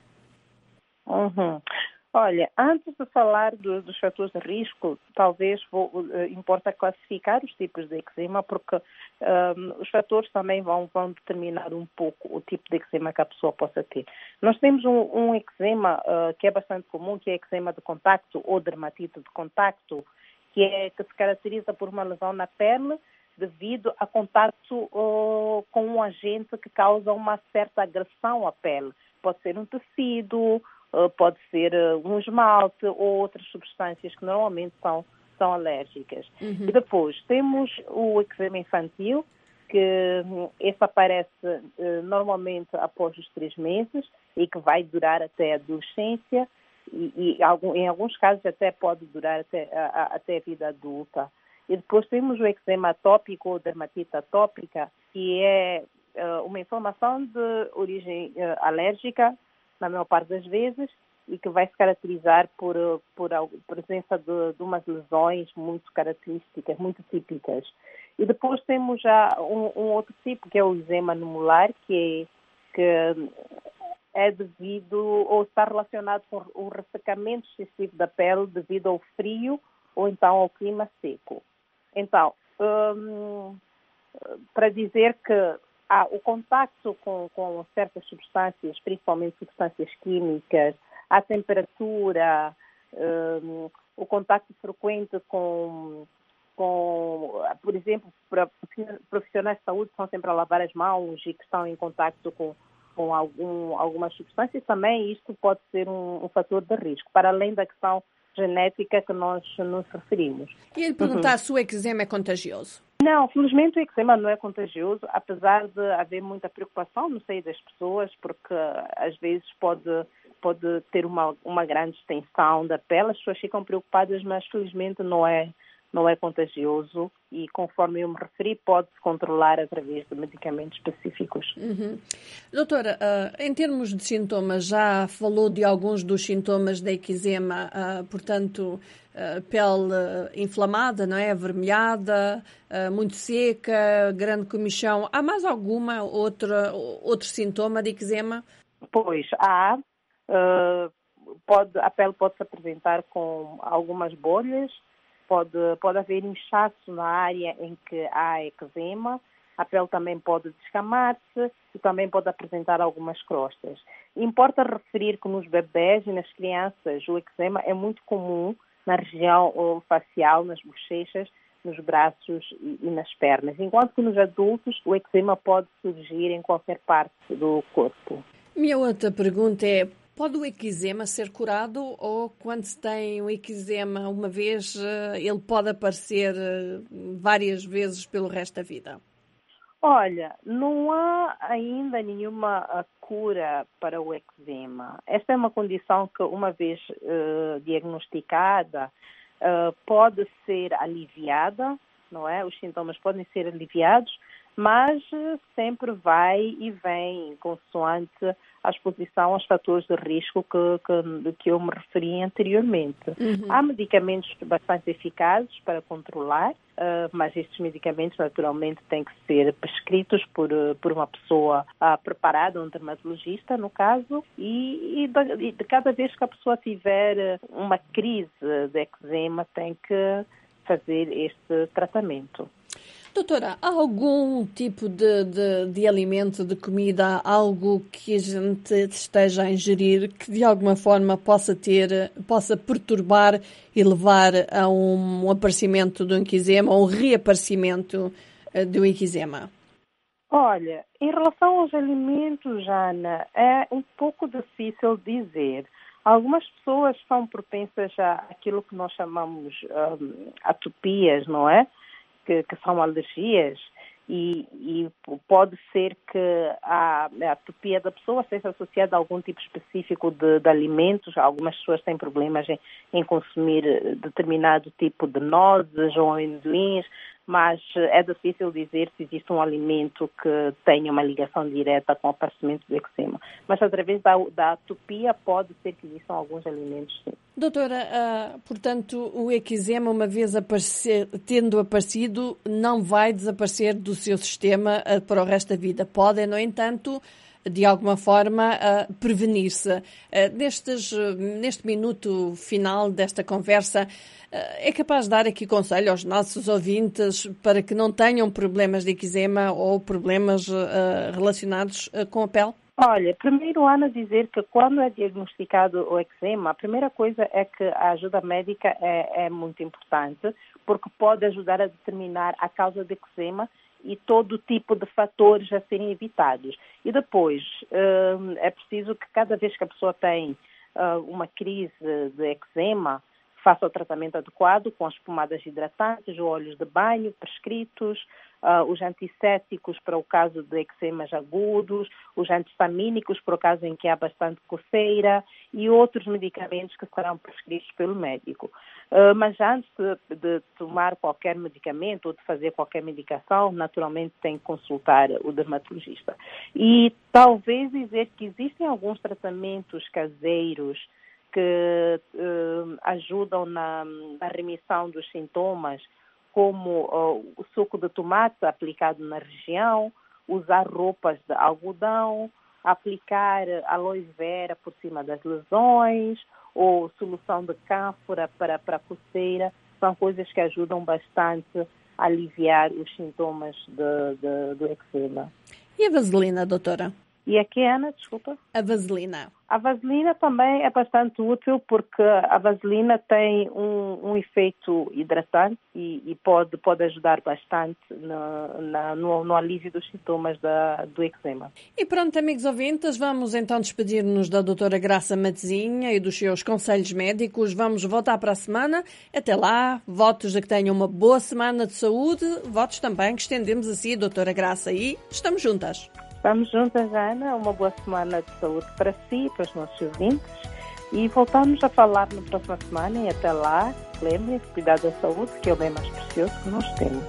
Olha, antes de falar dos fatores de risco, talvez importa classificar os tipos de eczema, porque os fatores também vão determinar um pouco o tipo de eczema que a pessoa possa ter. Nós temos um eczema que é bastante comum, que é eczema de contacto ou dermatite de contacto, que se caracteriza por uma lesão na pele devido a contato com um agente que causa uma certa agressão à pele. Pode ser um tecido, pode ser um esmalte ou outras substâncias que normalmente são alérgicas. E depois temos o eczema infantil, que esse aparece normalmente após os 3 meses e que vai durar até a adolescência e em alguns casos até pode durar até a vida adulta. E depois temos o eczema atópico ou dermatite atópica, que é uma inflamação de origem alérgica, na maior parte das vezes, e que vai se caracterizar por a presença de umas lesões muito características, muito típicas. E depois temos já um outro tipo, que é o eczema anular, que é devido ou está relacionado com o ressecamento excessivo da pele devido ao frio ou então ao clima seco. Então, para dizer que o contacto com certas substâncias, principalmente substâncias químicas, a temperatura, o contacto frequente com, por exemplo, para profissionais de saúde que estão sempre a lavar as mãos e que estão em contacto com algumas substâncias, também isto pode ser um fator de risco, para além da questão genética que nós nos referimos. E ele perguntar se o eczema é contagioso? Não, felizmente o eczema não é contagioso, apesar de haver muita preocupação no seio das pessoas, porque às vezes pode ter uma grande extensão da pele, as pessoas ficam preocupadas, mas felizmente não é contagioso e, conforme eu me referi, pode-se controlar através de medicamentos específicos. Doutora, em termos de sintomas, já falou de alguns dos sintomas da eczema, portanto, pele inflamada, não é? Avermelhada, muito seca, grande comichão. Há mais alguma outro sintoma de eczema? Pois, há. A pele pode se apresentar com algumas bolhas, pode haver inchaço na área em que há eczema, a pele também pode descamar-se e também pode apresentar algumas crostas. Importa referir que nos bebés e nas crianças o eczema é muito comum na região facial, nas bochechas, nos braços e nas pernas, enquanto que nos adultos o eczema pode surgir em qualquer parte do corpo. Minha outra pergunta é: pode o eczema ser curado ou quando se tem o eczema uma vez, ele pode aparecer várias vezes pelo resto da vida? Olha, não há ainda nenhuma cura para o eczema. Esta é uma condição que, uma vez diagnosticada, pode ser aliviada, não é? Os sintomas podem ser aliviados, mas sempre vai e vem consoante a exposição aos fatores de risco que eu me referi anteriormente. Há medicamentos bastante eficazes para controlar, mas estes medicamentos naturalmente têm que ser prescritos por uma pessoa preparada, um dermatologista no caso, e de cada vez que a pessoa tiver uma crise de eczema tem que fazer este tratamento. Doutora, há algum tipo de alimento, de comida, algo que a gente esteja a ingerir que de alguma forma possa perturbar e levar a um aparecimento de um eczema ou um reaparecimento de um eczema? Olha, em relação aos alimentos, Ana, é um pouco difícil dizer. Algumas pessoas são propensas àquilo que nós chamamos atopias, não é? Que são alergias e pode ser que a atopia da pessoa seja associada a algum tipo específico de alimentos. Algumas pessoas têm problemas em consumir determinado tipo de nozes ou amendoins, mas é difícil dizer se existe um alimento que tenha uma ligação direta com o aparecimento do eczema. Mas através da atopia pode ser que existam alguns alimentos, sim. Doutora, portanto, o eczema, uma vez tendo aparecido, não vai desaparecer do seu sistema para o resto da vida. Pode, no entanto, de alguma forma, prevenir-se. Neste minuto final desta conversa, é capaz de dar aqui conselho aos nossos ouvintes para que não tenham problemas de eczema ou problemas relacionados com a pele? Olha, primeiro, Ana, dizer que quando é diagnosticado o eczema, a primeira coisa é que a ajuda médica é muito importante, porque pode ajudar a determinar a causa do eczema e todo tipo de fatores a serem evitados. E depois, é preciso que cada vez que a pessoa tem uma crise de eczema, faça o tratamento adequado com as pomadas hidratantes, óleos de banho prescritos, os antissépticos para o caso de eczemas agudos, os antistamínicos para o caso em que há bastante coceira e outros medicamentos que serão prescritos pelo médico. Mas antes de tomar qualquer medicamento ou de fazer qualquer medicação, naturalmente tem que consultar o dermatologista. E talvez dizer que existem alguns tratamentos caseiros que ajudam na remissão dos sintomas, como o suco de tomate aplicado na região, usar roupas de algodão, aplicar aloe vera por cima das lesões, ou solução de cânfora para a coceira, são coisas que ajudam bastante a aliviar os sintomas do eczema. E a vaselina, doutora? E aqui, Ana, desculpa? A vaselina. A vaselina também é bastante útil porque a vaselina tem um efeito hidratante e pode ajudar bastante no alívio dos sintomas do eczema. E pronto, amigos ouvintes, vamos então despedir-nos da doutora Graça Matezinha e dos seus conselhos médicos. Vamos voltar para a semana. Até lá, votos de que tenham uma boa semana de saúde, votos também que estendemos assim, doutora Graça, e estamos juntas. Estamos juntas, Ana. Uma boa semana de saúde para si e para os nossos ouvintes. E voltamos a falar na próxima semana. E até lá, lembrem-se, cuidar da saúde, que é o bem mais precioso que nós temos.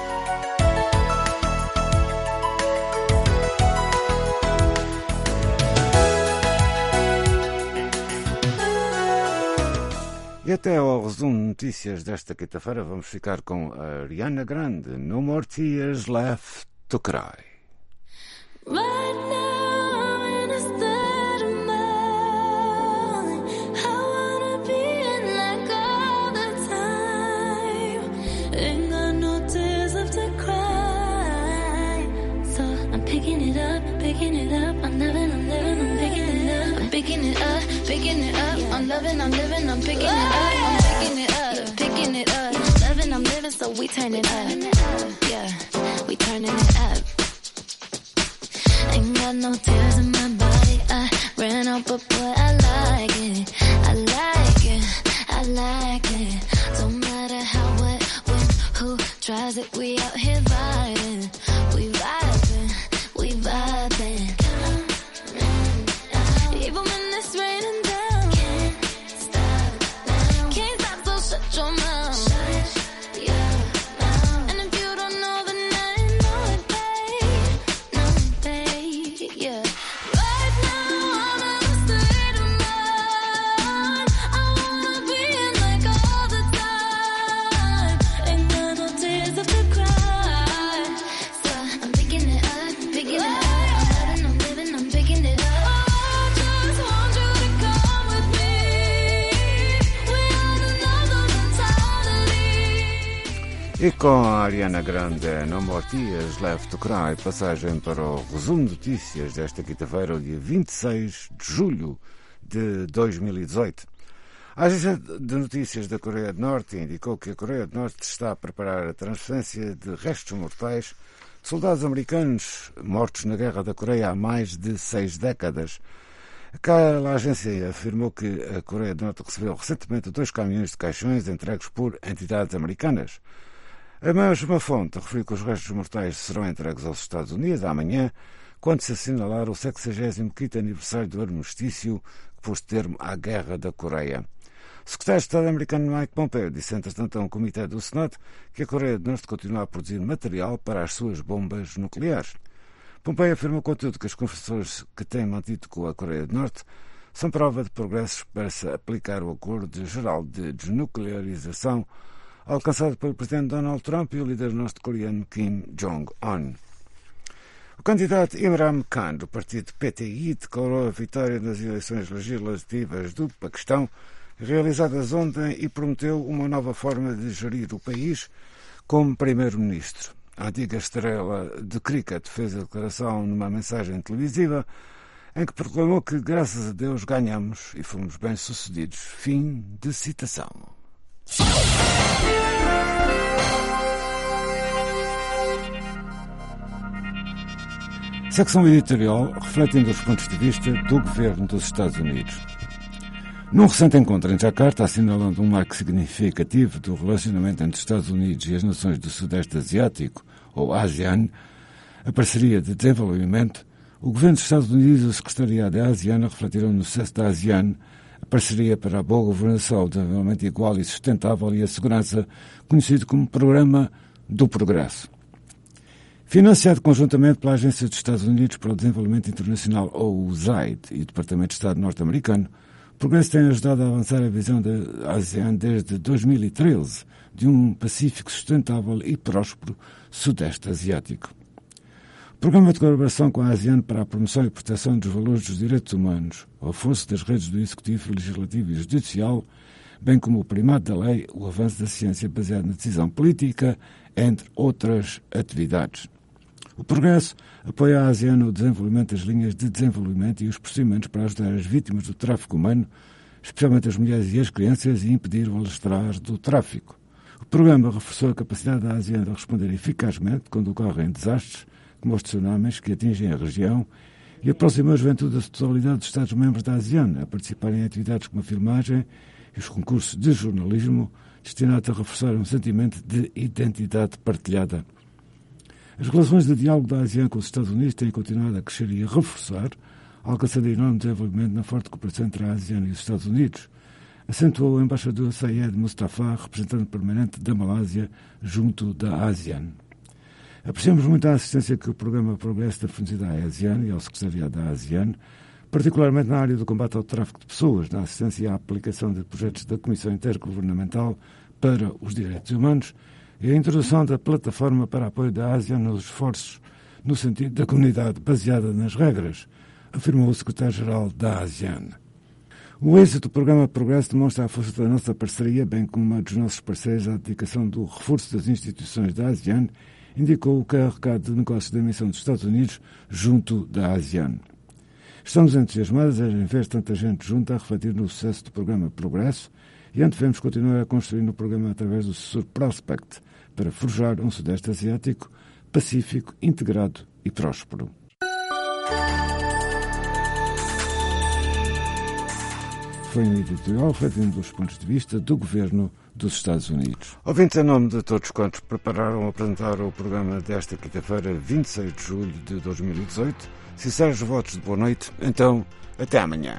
E até ao resumo de notícias desta quinta-feira, vamos ficar com a Ariana Grande. No More Tears Left to Cry. Right now I'm in a state of mind. I wanna be in like all the time. Ain't got no tears left to cry. So I'm picking it up. I'm living, I'm picking it up. I'm picking it up. I'm loving, I'm picking it up. I'm picking it up. Loving, I'm living, so we turn it up. Yeah, we turning it up. Ain't got no tears in my body. I ran out, but boy, I like it. Don't matter how, what, when, who tries it. We out here vibing. We vibing. Even when it's raining down, can't stop, so shut your mouth. And if you don't know, then I know it, babe. E com a Ariana Grande, No More Tears Left to Cry, passagem para o resumo de notícias desta quinta-feira, o dia 26 de julho de 2018. A Agência de Notícias da Coreia do Norte indicou que a Coreia do Norte está a preparar a transferência de restos mortais de soldados americanos mortos na Guerra da Coreia há mais de 6 décadas. A agência afirmou que a Coreia do Norte recebeu recentemente 2 caminhões de caixões entregues por entidades americanas. A mesma fonte referiu que os restos mortais serão entregues aos Estados Unidos amanhã, quando se assinalar o 65º aniversário do armistício que pôs termo à Guerra da Coreia. O secretário de Estado americano Mike Pompeo disse, entretanto, a um comitê do Senado que a Coreia do Norte continua a produzir material para as suas bombas nucleares. Pompeo afirmou, contudo, que as conversações que tem mantido com a Coreia do Norte são prova de progressos para se aplicar o Acordo Geral de Desnuclearização alcançado pelo presidente Donald Trump e o líder norte-coreano Kim Jong-un. O candidato Imran Khan, do partido PTI, declarou a vitória nas eleições legislativas do Paquistão, realizadas ontem, e prometeu uma nova forma de gerir o país como primeiro-ministro. A antiga estrela de cricket fez a declaração numa mensagem televisiva em que proclamou que, graças a Deus, ganhamos e fomos bem-sucedidos. Fim de citação. Secção editorial refletindo os pontos de vista do governo dos Estados Unidos. Num recente encontro em Jakarta, assinalando um marco significativo do relacionamento entre os Estados Unidos e as nações do Sudeste Asiático, ou ASEAN, a parceria de desenvolvimento, o governo dos Estados Unidos e o secretariado da ASEAN refletiram no sucesso da ASEAN, a parceria para a boa governação, o desenvolvimento igual e sustentável e a segurança, conhecido como Programa do Progresso. Financiado conjuntamente pela Agência dos Estados Unidos para o Desenvolvimento Internacional, ou USAID, e o Departamento de Estado norte-americano, o Progresso tem ajudado a avançar a visão da ASEAN desde 2013, de um Pacífico sustentável e próspero Sudeste Asiático. O Programa de Colaboração com a ASEAN para a promoção e proteção dos valores dos direitos humanos, o reforço das redes do Executivo, Legislativo e Judicial, bem como o primado da lei, o avanço da ciência baseado na decisão política, entre outras atividades. O Progresso apoia a ASEAN no desenvolvimento das linhas de desenvolvimento e os procedimentos para ajudar as vítimas do tráfico humano, especialmente as mulheres e as crianças, e impedir o alastrar do tráfico. O programa reforçou a capacidade da ASEAN de responder eficazmente quando ocorrem desastres, como os tsunamis que atingem a região, e aproximou a juventude da totalidade dos Estados-membros da ASEAN a participar em atividades como a filmagem e os concursos de jornalismo, destinados a reforçar um sentimento de identidade partilhada. As relações de diálogo da ASEAN com os Estados Unidos têm continuado a crescer e a reforçar, alcançando enorme desenvolvimento na forte cooperação entre a ASEAN e os Estados Unidos, acentuou o embaixador Syed Mustafa, representante permanente da Malásia, junto da ASEAN. Apreciamos muito a assistência que o Programa Progresso tem fornecido à ASEAN e ao Secretariado da ASEAN, particularmente na área do combate ao tráfico de pessoas, na assistência à aplicação de projetos da Comissão Intergovernamental para os Direitos Humanos e a introdução da plataforma para apoio da ASEAN nos esforços no sentido da comunidade baseada nas regras, afirmou o secretário-geral da ASEAN. O êxito do Programa Progresso demonstra a força da nossa parceria, bem como a dos nossos parceiros, a dedicação do reforço das instituições da ASEAN, indicou o carregado de negócios da missão dos Estados Unidos junto da ASEAN. Estamos entusiasmados em ver tanta gente junta a refletir no sucesso do Programa Progresso e devemos continuar a construir no programa através do Sur Prospect para forjar um Sudeste Asiático pacífico, integrado e próspero. Foi um editorial refletindo os pontos de vista do governo dos Estados Unidos. Ouvintes, em nome de todos quantos prepararam ou apresentaram o programa desta quinta-feira, 26 de julho de 2018, sinceros votos de boa noite, então, até amanhã.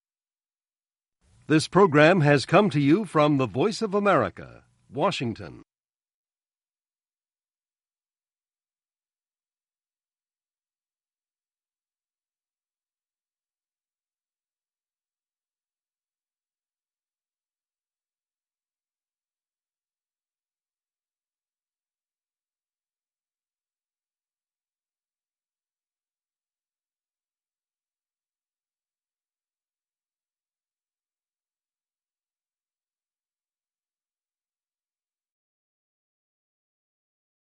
This program has come to you from the Voice of America, Washington.